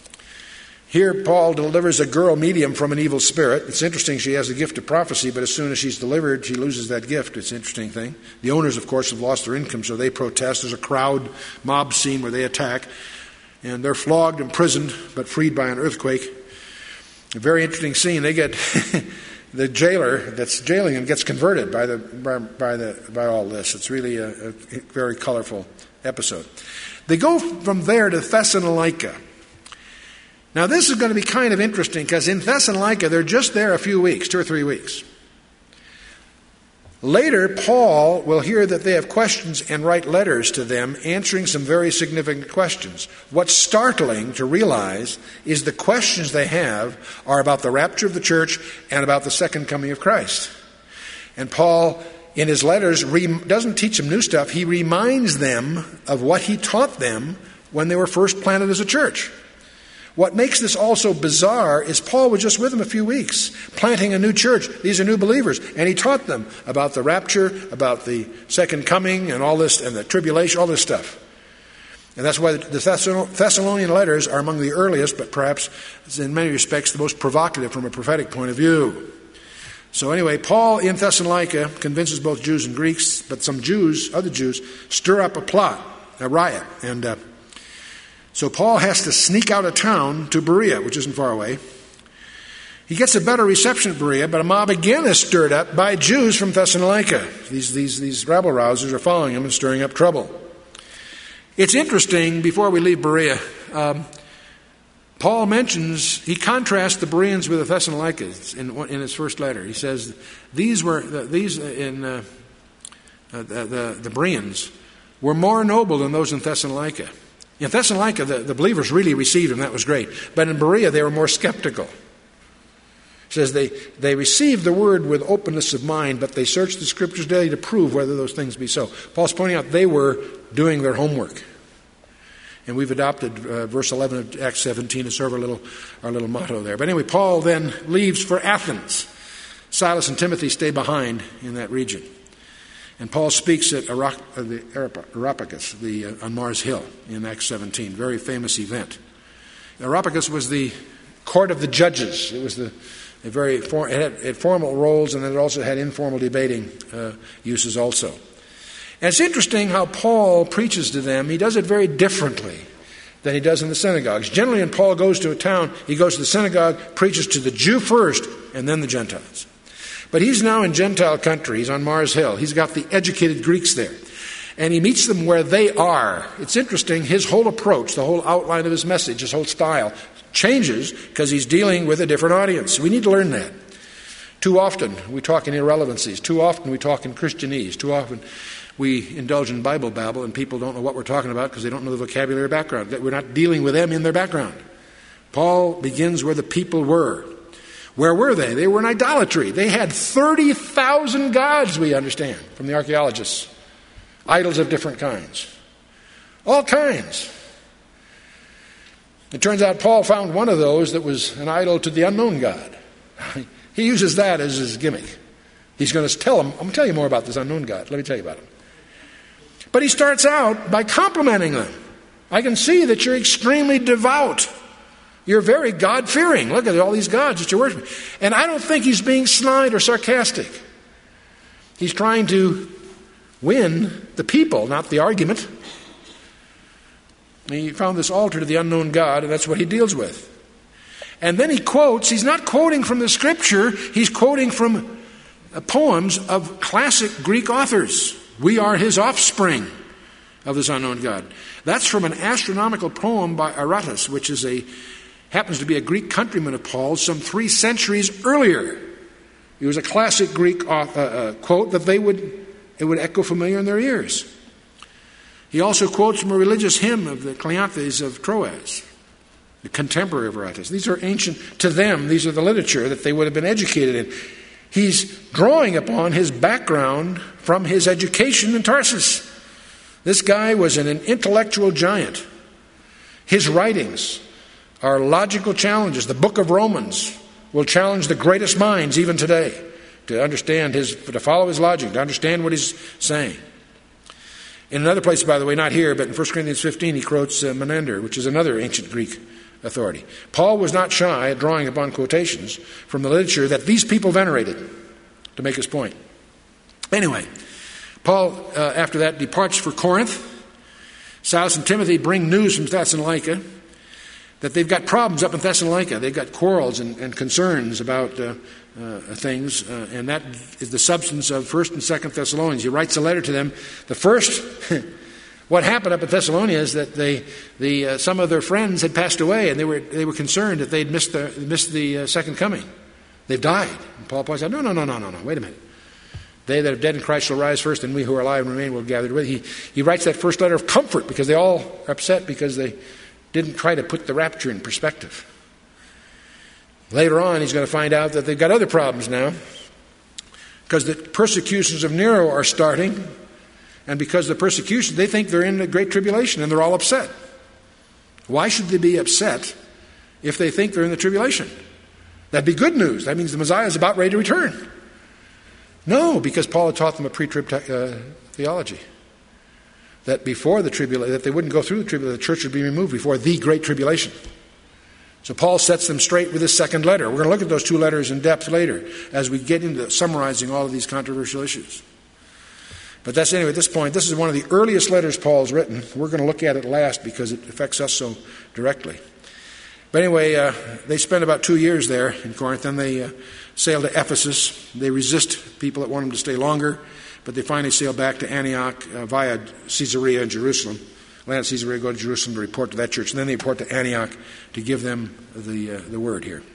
Here, Paul delivers a girl medium from an evil spirit. It's interesting, she has the gift of prophecy, but as soon as she's delivered, she loses that gift. It's an interesting thing. The owners, of course, have lost their income, so they protest. There's a crowd mob scene where they attack, and they're flogged, imprisoned, but freed by an earthquake. A very interesting scene. They get the jailer that's jailing them gets converted by the by, by the by all this. It's really a, a very colorful episode. They go from there to Thessalonica. Now, this is going to be kind of interesting because in Thessalonica, they're just there a few weeks, two or three weeks. Later, Paul will hear that they have questions and write letters to them answering some very significant questions. What's startling to realize is the questions they have are about the rapture of the church and about the second coming of Christ. And Paul, in his letters, re- doesn't teach them new stuff. He reminds them of what he taught them when they were first planted as a church. What makes this also bizarre is Paul was just with them a few weeks, planting a new church. These are new believers. And he taught them about the rapture, about the second coming, and all this, and the tribulation, all this stuff. And that's why the Thessalonian letters are among the earliest, but perhaps in many respects the most provocative from a prophetic point of view. So anyway, Paul in Thessalonica convinces both Jews and Greeks, but some Jews, other Jews, stir up a plot, a riot, and uh, So Paul has to sneak out of town to Berea, which isn't far away. He gets a better reception at Berea, but a mob again is stirred up by Jews from Thessalonica. These, these, these rabble-rousers are following him and stirring up trouble. It's interesting, before we leave Berea, um, Paul mentions, he contrasts the Bereans with the Thessalonians in, in his first letter. He says, these were, these in uh, the, the, the Bereans were more noble than those in Thessalonica. In Thessalonica, the, the believers really received him. That was great. But in Berea, they were more skeptical. It says they, they received the word with openness of mind, but they searched the scriptures daily to prove whether those things be so. Paul's pointing out they were doing their homework. And we've adopted uh, verse eleven of Acts seventeen as sort of our little, our little motto there. But anyway, Paul then leaves for Athens. Silas and Timothy stay behind in that region. And Paul speaks at Arach- uh, the Areopagus, the, uh, on Mars Hill in Acts seventeen, very famous event. Areopagus was the court of the judges. It was the a very for, it had, it had formal roles, and then it also had informal debating uh, uses also. And it's interesting how Paul preaches to them. He does it very differently than he does in the synagogues. Generally, when Paul goes to a town, he goes to the synagogue, preaches to the Jew first, and then the Gentiles. But he's now in Gentile country. He's on Mars Hill. He's got the educated Greeks there. And he meets them where they are. It's interesting, his whole approach, the whole outline of his message, his whole style changes because he's dealing with a different audience. We need to learn that. Too often we talk in irrelevancies. Too often we talk in Christianese. Too often we indulge in Bible babble and people don't know what we're talking about because they don't know the vocabulary or background. We're not dealing with them in their background. Paul begins where the people were. Where were they? They were in idolatry. They had thirty thousand gods, we understand, from the archaeologists. Idols of different kinds. All kinds. It turns out Paul found one of those that was an idol to the unknown God. He uses that as his gimmick. He's going to tell him, I'm going to tell you more about this unknown God. Let me tell you about him. But he starts out by complimenting them. I can see that you're extremely devout. You're very God-fearing. Look at all these gods that you're worshiping. And I don't think he's being snide or sarcastic. He's trying to win the people, not the argument. He found this altar to the unknown God, and that's what he deals with. And then he quotes, he's not quoting from the scripture, he's quoting from poems of classic Greek authors. We are his offspring of this unknown God. That's from an astronomical poem by Aratus, which is a happens to be a Greek countryman of Paul's some three centuries earlier. It was a classic Greek uh, uh, quote that they would it would echo familiar in their ears. He also quotes from a religious hymn of the Cleanthes of Troas, the contemporary of Aratus. These are ancient, to them, these are the literature that they would have been educated in. He's drawing upon his background from his education in Tarsus. This guy was an, an intellectual giant. His writings are logical challenges. The book of Romans will challenge the greatest minds even today to understand his, to follow his logic, to understand what he's saying. In another place, by the way, not here, but in First Corinthians fifteen, he quotes uh, Menander, which is another ancient Greek authority. Paul was not shy at drawing upon quotations from the literature that these people venerated to make his point. Anyway, Paul, uh, after that, departs for Corinth. Silas and Timothy bring news from Thessalonica that they've got problems up in Thessalonica. They've got quarrels and, and concerns about uh, uh, things, uh, and that is the substance of First and Second Thessalonians. He writes a letter to them. The first, what happened up at Thessalonica is that they, the uh, some of their friends had passed away, and they were they were concerned that they'd missed the missed the uh, second coming. They've died. And Paul points out, no, no, no, no, no, no. Wait a minute. They that are dead in Christ shall rise first, and we who are alive and remain will be gathered with. He he writes that first letter of comfort because they all are upset because they didn't try to put the rapture in perspective. Later on, he's going to find out that they've got other problems now because the persecutions of Nero are starting, and because of the persecution, they think they're in a great tribulation, and they're all upset. Why should they be upset if they think they're in the tribulation? That'd be good news. That means the Messiah is about ready to return. No, because Paul had taught them a pre-trib te- uh, theology. That before the tribulation, that they wouldn't go through the tribulation, the church would be removed before the great tribulation. So Paul sets them straight with his second letter. We're going to look at those two letters in depth later as we get into summarizing all of these controversial issues. But that's anyway, at this point, this is one of the earliest letters Paul's written. We're going to look at it last because it affects us so directly. But anyway, uh, they spent about two years there in Corinth. Then they uh, sailed to Ephesus. They resist people that want them to stay longer. But they finally sail back to Antioch uh, via Caesarea and Jerusalem. Land at Caesarea, go to Jerusalem to report to that church. And then they report to Antioch to give them the uh, the word here.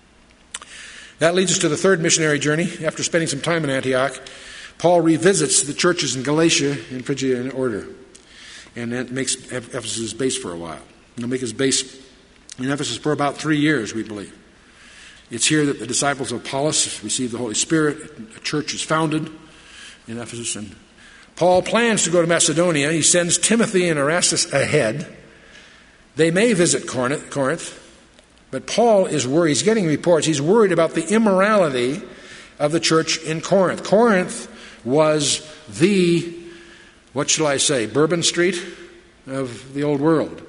That leads us to the third missionary journey. After spending some time in Antioch, Paul revisits the churches in Galatia and Phrygia in order. And that makes Ephesus his base for a while. He'll make his base in Ephesus for about three years, we believe. It's here that the disciples of Apollos receive the Holy Spirit. A church is founded in Ephesus, and Paul plans to go to Macedonia. He sends Timothy and Erastus ahead. They may visit Corinth, but Paul is worried. He's getting reports. He's worried about the immorality of the church in Corinth. Corinth was the, what shall I say, Bourbon Street of the old world.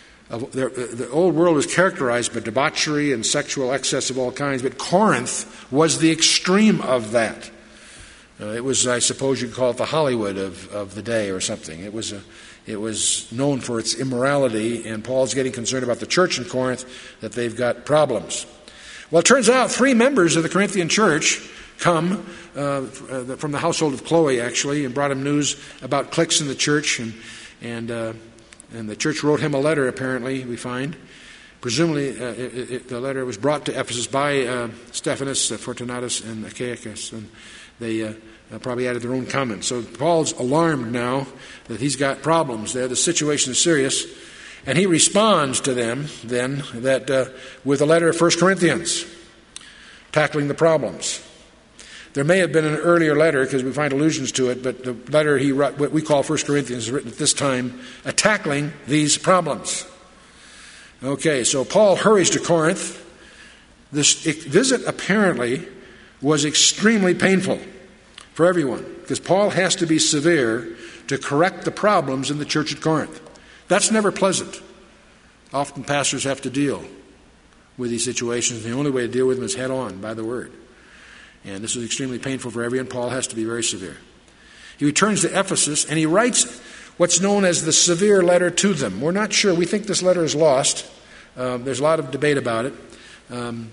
The old world was characterized by debauchery and sexual excess of all kinds, but Corinth was the extreme of that. Uh, it was, I suppose you'd call it the Hollywood of, of the day or something. It was a, it was known for its immorality, and Paul's getting concerned about the church in Corinth, that they've got problems. Well, it turns out three members of the Corinthian church come uh, from the household of Chloe, actually, and brought him news about cliques in the church, and and uh, and the church wrote him a letter, apparently, we find. Presumably, uh, it, it, the letter was brought to Ephesus by uh, Stephanas, uh, Fortunatus, and Achaicus, and they uh, uh, probably added their own comments. So Paul's alarmed now that he's got problems there. The situation is serious. And he responds to them, then, that uh, with a letter of First Corinthians, tackling the problems. There may have been an earlier letter, because we find allusions to it, but the letter he wrote, what we call First Corinthians, is written at this time, uh, tackling these problems. Okay, so Paul hurries to Corinth. This visit apparently was extremely painful for everyone, because Paul has to be severe to correct the problems in the church at Corinth. That's never pleasant. Often pastors have to deal with these situations. The only way to deal with them is head on, by the word. And this was extremely painful for everyone. Paul has to be very severe. He returns to Ephesus, and he writes what's known as the severe letter to them. We're not sure. We think this letter is lost. Um, there's a lot of debate about it. Um,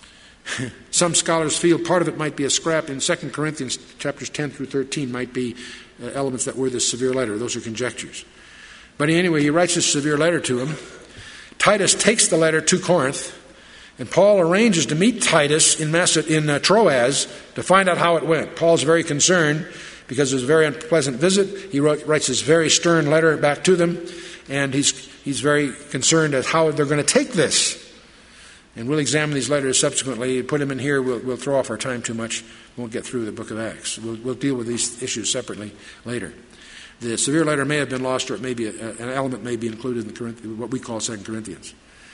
some scholars feel part of it might be a scrap in Second Corinthians chapters ten through thirteen might be uh, elements that were this severe letter. Those are conjectures. But anyway, he writes this severe letter to him. Titus takes the letter to Corinth, and Paul arranges to meet Titus in, Maced- in uh, Troas to find out how it went. Paul's very concerned because it was a very unpleasant visit. He wrote, writes this very stern letter back to them, and he's, he's very concerned as how they're going to take this. And we'll examine these letters subsequently. Put them in here. We'll, we'll throw off our time too much. We won't get through the book of Acts. We'll, we'll deal with these issues separately later. The severe letter may have been lost, or it may be a, an element may be included in the Corinth, what we call Second Corinthians.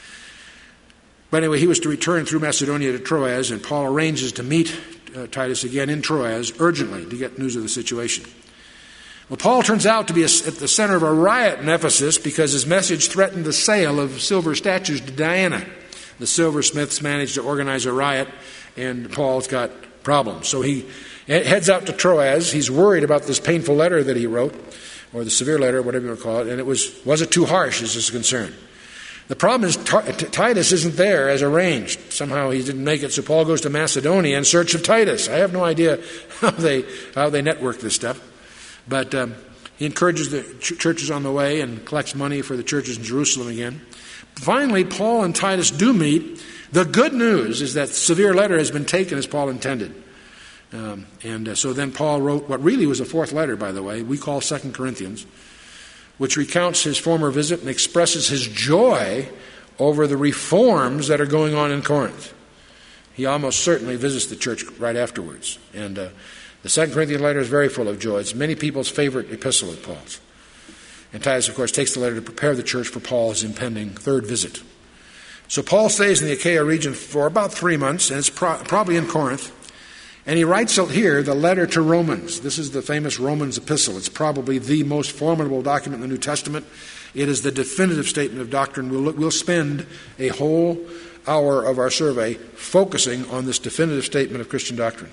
But anyway, he was to return through Macedonia to Troas, and Paul arranges to meet uh, Titus again in Troas urgently to get news of the situation. Well, Paul turns out to be a, at the center of a riot in Ephesus because his message threatened the sale of silver statues to Diana. The silversmiths managed to organize a riot, and Paul's got problems. So he heads out to Troas. He's worried about this painful letter that he wrote, or the severe letter, whatever you want to call it, and it was, was it too harsh is his concern. The problem is T- Titus isn't there as arranged. Somehow he didn't make it, so Paul goes to Macedonia in search of Titus. I have no idea how they how they network this stuff, but um, he encourages the ch- churches on the way and collects money for the churches in Jerusalem again. Finally, Paul and Titus do meet. The good news is that the severe letter has been taken as Paul intended. Um, and uh, so then Paul wrote what really was a fourth letter, by the way, we call Second Corinthians, which recounts his former visit and expresses his joy over the reforms that are going on in Corinth. He almost certainly visits the church right afterwards. And uh, the Second Corinthian letter is very full of joy. It's many people's favorite epistle of Paul's. And Titus, of course, takes the letter to prepare the church for Paul's impending third visit. So Paul stays in the Achaia region for about three months, and it's pro- probably in Corinth. And he writes out here the letter to Romans. This is the famous Romans epistle. It's probably the most formidable document in the New Testament. It is the definitive statement of doctrine. We'll, we'll spend a whole hour of our survey focusing on this definitive statement of Christian doctrine.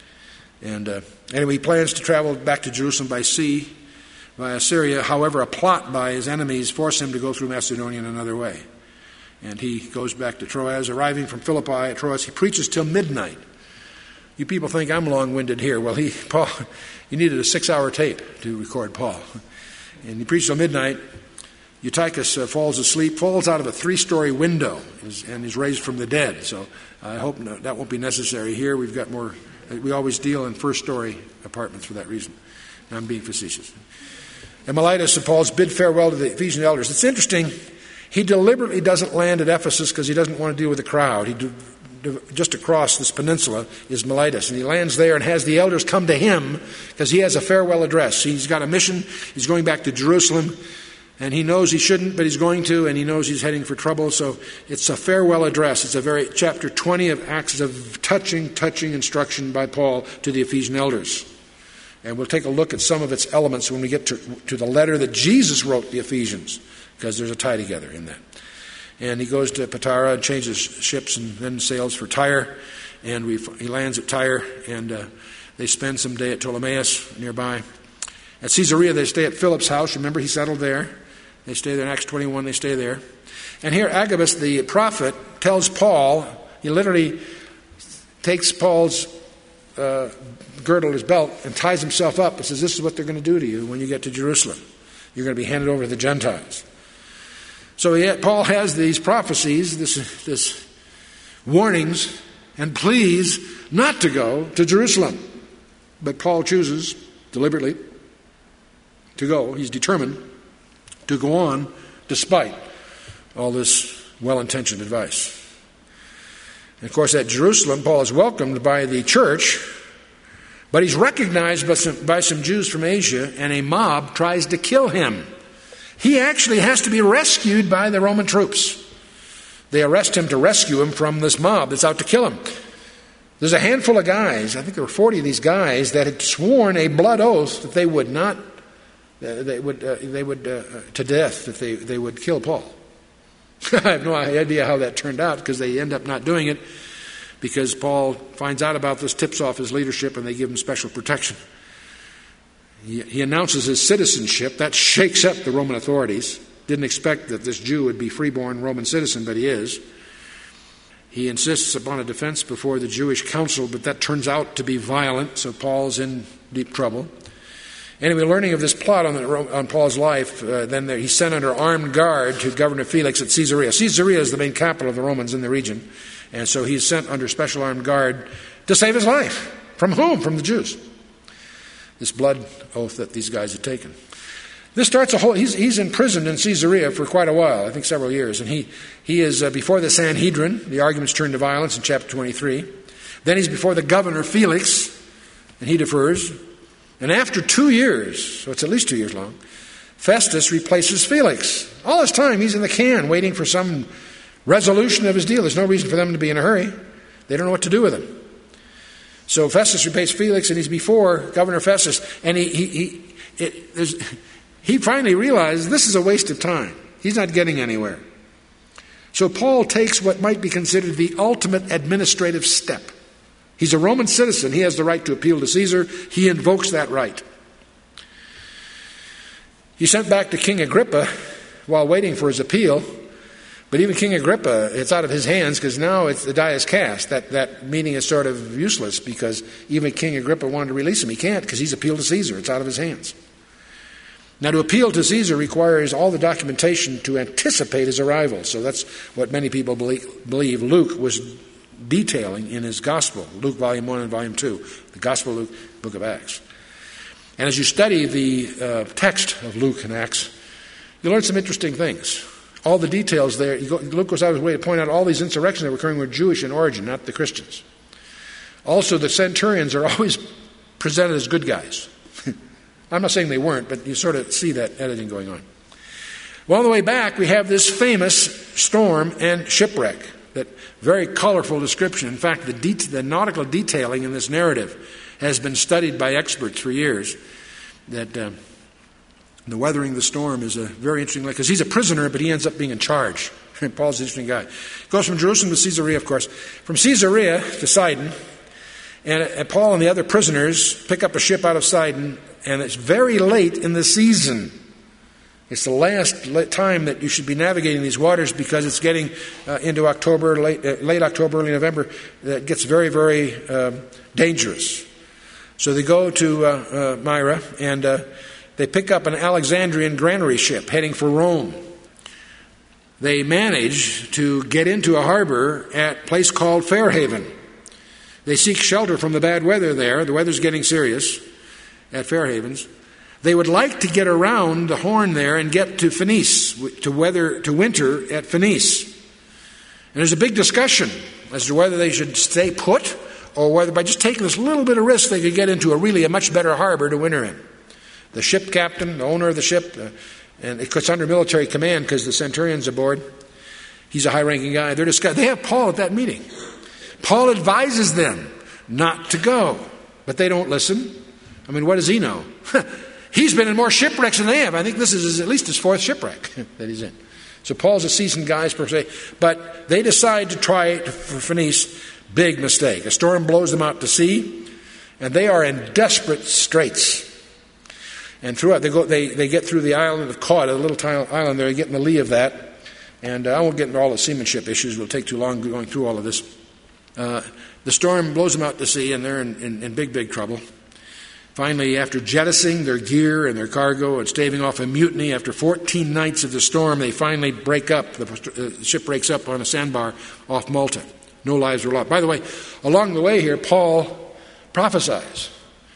And uh, anyway, he plans to travel back to Jerusalem by sea, via Syria. However, a plot by his enemies forced him to go through Macedonia in another way. And he goes back to Troas. Arriving from Philippi at Troas, he preaches till midnight. You people think I'm long-winded here. Well, he, Paul, you needed a six-hour tape to record Paul. And he preached till midnight. Eutychus uh, falls asleep, falls out of a three-story window, is, and is raised from the dead. So I hope no, that won't be necessary here. We've got more, we always deal in first-story apartments for that reason. I'm being facetious. And Miletus and Paul's bid farewell to the Ephesian elders. It's interesting. He deliberately doesn't land at Ephesus because he doesn't want to deal with the crowd. He do, Just across this peninsula is Miletus, and he lands there and has the elders come to him because he has a farewell address. He's got a mission. He's going back to Jerusalem, and he knows he shouldn't, but he's going to, and he knows he's heading for trouble. So it's a farewell address. It's a very chapter twenty of Acts is a touching, touching instruction by Paul to the Ephesian elders. And we'll take a look at some of its elements when we get to, to the letter that Jesus wrote the Ephesians, because there's a tie together in that. And he goes to Patara and changes ships and then sails for Tyre. And we, he lands at Tyre, and uh, they spend some day at Ptolemais nearby. At Caesarea, they stay at Philip's house. Remember, he settled there. They stay there in Acts twenty-one, they stay there. And here Agabus, the prophet, tells Paul, he literally takes Paul's uh, girdle, his belt, and ties himself up and says, this is what they're going to do to you when you get to Jerusalem. You're going to be handed over to the Gentiles. So he, Paul has these prophecies, this, this warnings and pleas not to go to Jerusalem. But Paul chooses deliberately to go. He's determined to go on despite all this well-intentioned advice. And of course, at Jerusalem, Paul is welcomed by the church, but he's recognized by some, by some Jews from Asia, and a mob tries to kill him. He actually has to be rescued by the Roman troops. They arrest him to rescue him from this mob that's out to kill him. There's a handful of guys, I think there were forty of these guys, that had sworn a blood oath that they would not, uh, they would, uh, they would uh, to death, that they, they would kill Paul. I have no idea how that turned out, because they end up not doing it, because Paul finds out about this, tips off his leadership, and they give him special protection. He, he announces his citizenship. That shakes up the Roman authorities. Didn't expect that this Jew would be freeborn Roman citizen, but he is. He insists upon a defense before the Jewish council, but that turns out to be violent, so Paul's in deep trouble. Anyway, learning of this plot on, the, on Paul's life, uh, then there, he's sent under armed guard to Governor Felix at Caesarea. Caesarea is the main capital of the Romans in the region, and so he's sent under special armed guard to save his life. From whom? From the Jews. This blood oath that these guys had taken. This starts a whole, he's, he's imprisoned in Caesarea for quite a while, I think several years, and he, he is uh, before the Sanhedrin. The arguments turn to violence in chapter twenty-three. Then he's before the governor Felix, and he defers. And after two years, so it's at least two years long, Festus replaces Felix. All this time he's in the can waiting for some resolution of his deal. There's no reason for them to be in a hurry. They don't know what to do with him. So Festus replaces Felix, and he's before Governor Festus, and he he he, it, there's, he finally realizes this is a waste of time. He's not getting anywhere. So Paul takes what might be considered the ultimate administrative step. He's a Roman citizen. He has the right to appeal to Caesar. He invokes that right. He's sent back to King Agrippa while waiting for his appeal. But even King Agrippa, it's out of his hands, because now it's, the die is cast. That, that meeting is sort of useless, because even King Agrippa wanted to release him. He can't, because he's appealed to Caesar. It's out of his hands. Now, to appeal to Caesar requires all the documentation to anticipate his arrival. So that's what many people believe, believe Luke was detailing in his Gospel, Luke volume one and volume two, the Gospel of Luke, book of Acts. And as you study the uh, text of Luke and Acts, you learn some interesting things. All the details there, Luke goes out of his way to point out all these insurrections that were occurring were Jewish in origin, not the Christians. Also, the centurions are always presented as good guys. I'm not saying they weren't, but you sort of see that editing going on. Well, on the way back, we have this famous storm and shipwreck. That very colorful description. In fact, the, det- the nautical detailing in this narrative has been studied by experts for years. That uh, the weathering the storm is a very interesting, because he's a prisoner, but he ends up being in charge. Paul's an interesting guy. Goes from Jerusalem to Caesarea, of course. From Caesarea to Sidon, and, and Paul and the other prisoners pick up a ship out of Sidon, and it's very late in the season. It's the last time that you should be navigating these waters, because it's getting uh, into October, late, uh, late October, early November. That gets very, very um, dangerous. So they go to uh, uh, Myra, and uh, they pick up an Alexandrian granary ship heading for Rome. They manage to get into a harbor at a place called Fairhaven. They seek shelter from the bad weather there. The weather's getting serious at Fairhavens. They would like to get around the Horn there and get to Phoenice, to weather to winter at Phoenice. And there's a big discussion as to whether they should stay put, or whether by just taking this little bit of risk they could get into a really a much better harbor to winter in. The ship captain, the owner of the ship, uh, and it's under military command because the centurion's aboard. He's a high-ranking guy. They're discuss- They have Paul at that meeting. Paul advises them not to go, but they don't listen. I mean, what does he know? He's been in more shipwrecks than they have. I think this is at least his fourth shipwreck that he's in. So Paul's a seasoned guy, per se. But they decide to try for Phoenice. Big mistake. A storm blows them out to sea, and they are in desperate straits. And throughout, they go, they, they get through the island of Cauda, a little tiny island there, they get in the lee of that. And uh, I won't get into all the seamanship issues. It'll take too long going through all of this. Uh, the storm blows them out to sea, and they're in, in, in big, big trouble. Finally, after jettisoning their gear and their cargo and staving off a mutiny, after fourteen nights of the storm, they finally break up. The uh, ship breaks up on a sandbar off Malta. No lives were lost. By the way, along the way here, Paul prophesies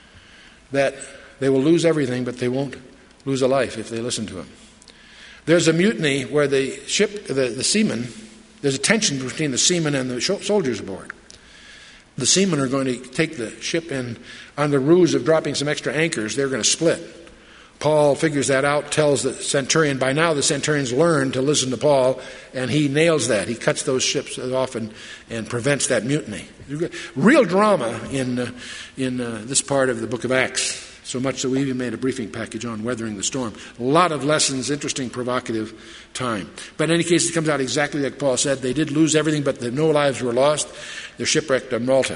that they will lose everything, but they won't lose a life if they listen to him. There's a mutiny where the ship, the, the seamen, there's a tension between the seamen and the soldiers aboard. The seamen are going to take the ship in on the ruse of dropping some extra anchors. They're going to split. Paul figures that out, tells the centurion. By now the centurion's learned to listen to Paul, and he nails that. He cuts those ships off and, and prevents that mutiny. Real drama in, uh, in uh, this part of the book of Acts. So much that we even made a briefing package on weathering the storm. A lot of lessons, interesting, provocative time. But in any case, it comes out exactly like Paul said. They did lose everything, but no lives were lost. They're shipwrecked on Malta.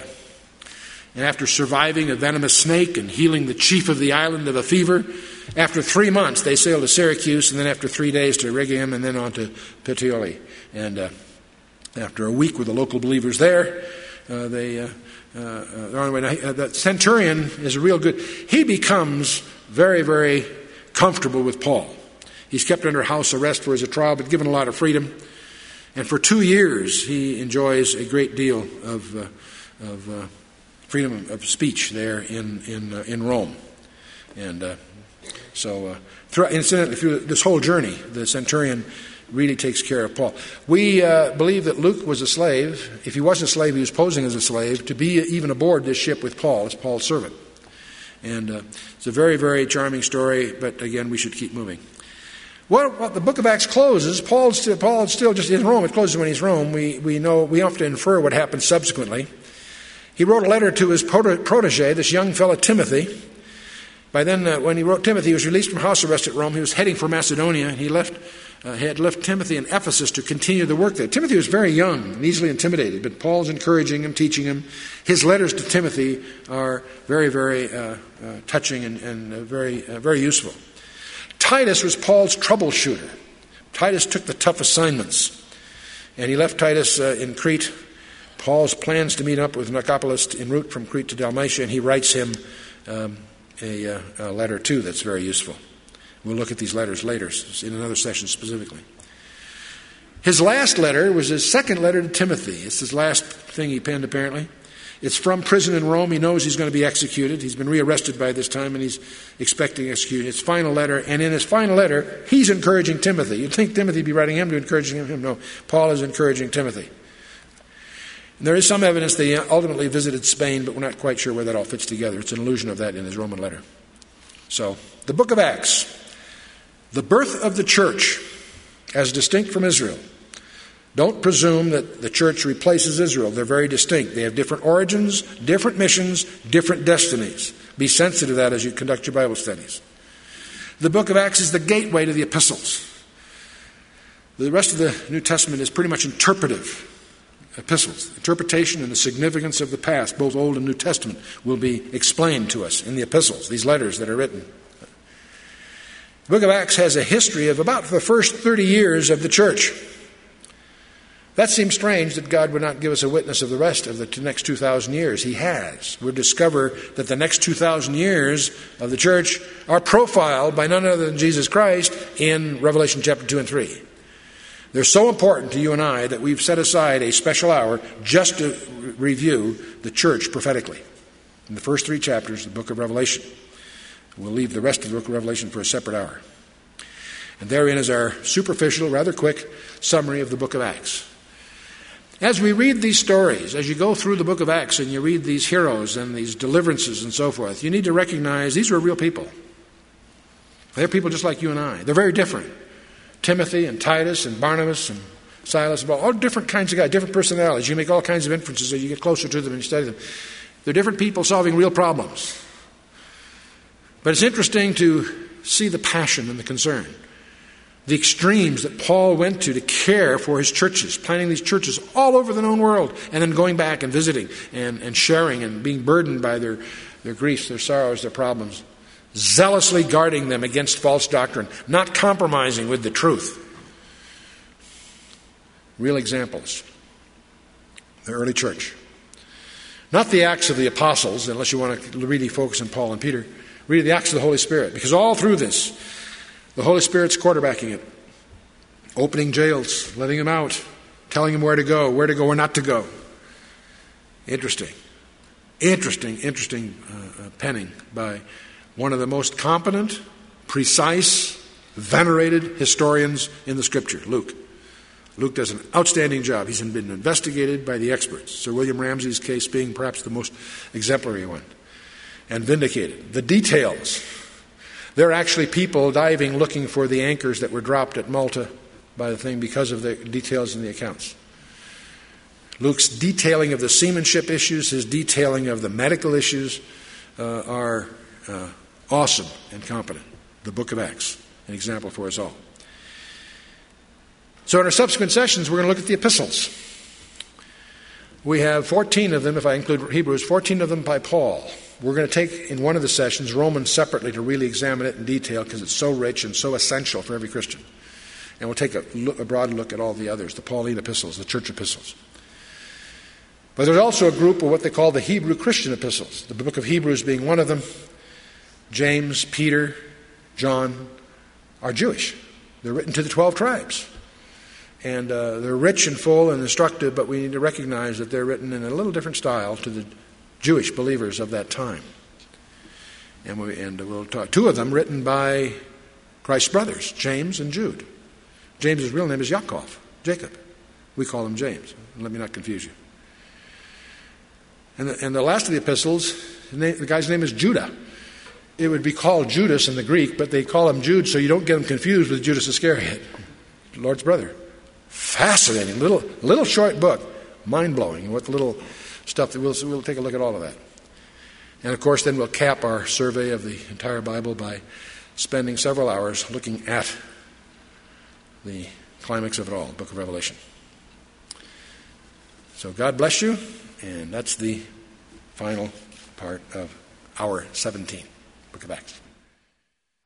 And after surviving a venomous snake and healing the chief of the island of a fever, after three months they sailed to Syracuse, and then after three days to Rhegium, and then on to Puteoli. And uh, after a week with the local believers there, uh, they... Uh, Uh, uh, on the way. Now, uh, the centurion is a real good. He becomes very, very comfortable with Paul. He's kept under house arrest for his trial, but given a lot of freedom. And for two years, he enjoys a great deal of, uh, of uh, freedom of speech there in in uh, in Rome. And uh, so, uh, through, incidentally, through this whole journey, the centurion really takes care of Paul. We uh, believe that Luke was a slave. If he was a slave, he was posing as a slave to be even aboard this ship with Paul as Paul's servant. And uh, it's a very, very charming story, but again, we should keep moving. Well, well the book of Acts closes. Paul's still, Paul's still just in Rome. It closes when he's in Rome. We, we know, we have to infer what happened subsequently. He wrote a letter to his protege, this young fellow Timothy. By then, uh, when he wrote Timothy, he was released from house arrest at Rome. He was heading for Macedonia, and he left Uh, he had left Timothy in Ephesus to continue the work there. Timothy was very young and easily intimidated, but Paul's encouraging him, teaching him. His letters to Timothy are very, very uh, uh, touching and, and uh, very, uh, very useful. Titus was Paul's troubleshooter. Titus took the tough assignments, and he left Titus uh, in Crete. Paul's plans to meet up with Nicopolis en route from Crete to Dalmatia, and he writes him um, a, uh, a letter too that's very useful. We'll look at these letters later in another session specifically. His last letter was his second letter to Timothy. It's his last thing he penned, apparently. It's from prison in Rome. He knows he's going to be executed. He's been rearrested by this time, and he's expecting execution. It's final letter, and in his final letter, he's encouraging Timothy. You'd think Timothy would be writing him to encouraging him. No, Paul is encouraging Timothy. And there is some evidence that he ultimately visited Spain, but we're not quite sure where that all fits together. It's an allusion of that in his Roman letter. So, the book of Acts. The birth of the church, as distinct from Israel. Don't presume that the church replaces Israel. They're very distinct. They have different origins, different missions, different destinies. Be sensitive to that as you conduct your Bible studies. The book of Acts is the gateway to the epistles. The rest of the New Testament is pretty much interpretive epistles. Interpretation and the significance of the past, both Old and New Testament, will be explained to us in the epistles, these letters that are written. The book of Acts has a history of about the first thirty years of the church. That seems strange that God would not give us a witness of the rest of the next two thousand years. He has. We'll discover that the next two thousand years of the church are profiled by none other than Jesus Christ in Revelation chapter two and three. They're so important to you and I that we've set aside a special hour just to review the church prophetically. In the first three chapters of the book of Revelation. We'll leave the rest of the book of Revelation for a separate hour. And therein is our superficial, rather quick summary of the book of Acts. As we read these stories, as you go through the book of Acts and you read these heroes and these deliverances and so forth, you need to recognize these were real people. They're people just like you and I. They're very different. Timothy and Titus and Barnabas and Silas, all different kinds of guys, different personalities. You make all kinds of inferences as you get closer to them and you study them. They're different people solving real problems. But it's interesting to see the passion and the concern, the extremes that Paul went to to care for his churches, planting these churches all over the known world, and then going back and visiting and, and sharing and being burdened by their, their griefs, their sorrows, their problems, zealously guarding them against false doctrine, not compromising with the truth. Real examples. The early church. Not the Acts of the Apostles, unless you want to really focus on Paul and Peter. Read the Acts of the Holy Spirit, because all through this, the Holy Spirit's quarterbacking it, opening jails, letting them out, telling them where to go, where to go or not to go. Interesting. Interesting, interesting uh, uh, penning by one of the most competent, precise, venerated historians in the Scripture, Luke. Luke does an outstanding job. He's been investigated by the experts, Sir William Ramsay's case being perhaps the most exemplary one, and vindicated. The details. There are actually people diving looking for the anchors that were dropped at Malta by the thing because of the details in the accounts. Luke's detailing of the seamanship issues, his detailing of the medical issues uh, are uh, awesome and competent. The book of Acts, an example for us all. So in our subsequent sessions, we're going to look at the epistles. We have fourteen of them, if I include Hebrews, fourteen of them by Paul. We're going to take in one of the sessions Romans separately to really examine it in detail because it's so rich and so essential for every Christian. And we'll take a, look, a broad look at all the others, the Pauline epistles, the church epistles. But there's also a group of what they call the Hebrew Christian epistles, the book of Hebrews being one of them. James, Peter, John are Jewish. They're written to the twelve tribes. And uh, they're rich and full and instructive, but we need to recognize that they're written in a little different style to the Jewish believers of that time. And, we, and we'll talk. Two of them written by Christ's brothers, James and Jude. James's real name is Yaakov, Jacob. We call him James. Let me not confuse you. And the, and the last of the epistles, the, name, the guy's name is Judah. It would be called Judas in the Greek, but they call him Jude so you don't get him confused with Judas Iscariot, the Lord's brother. Fascinating, little little short book, mind-blowing. What the little stuff that we'll we'll take a look at all of that, and of course, then we'll cap our survey of the entire Bible by spending several hours looking at the climax of it all, the Book of Revelation. So God bless you, and that's the final part of hour seventeen, Book of Acts.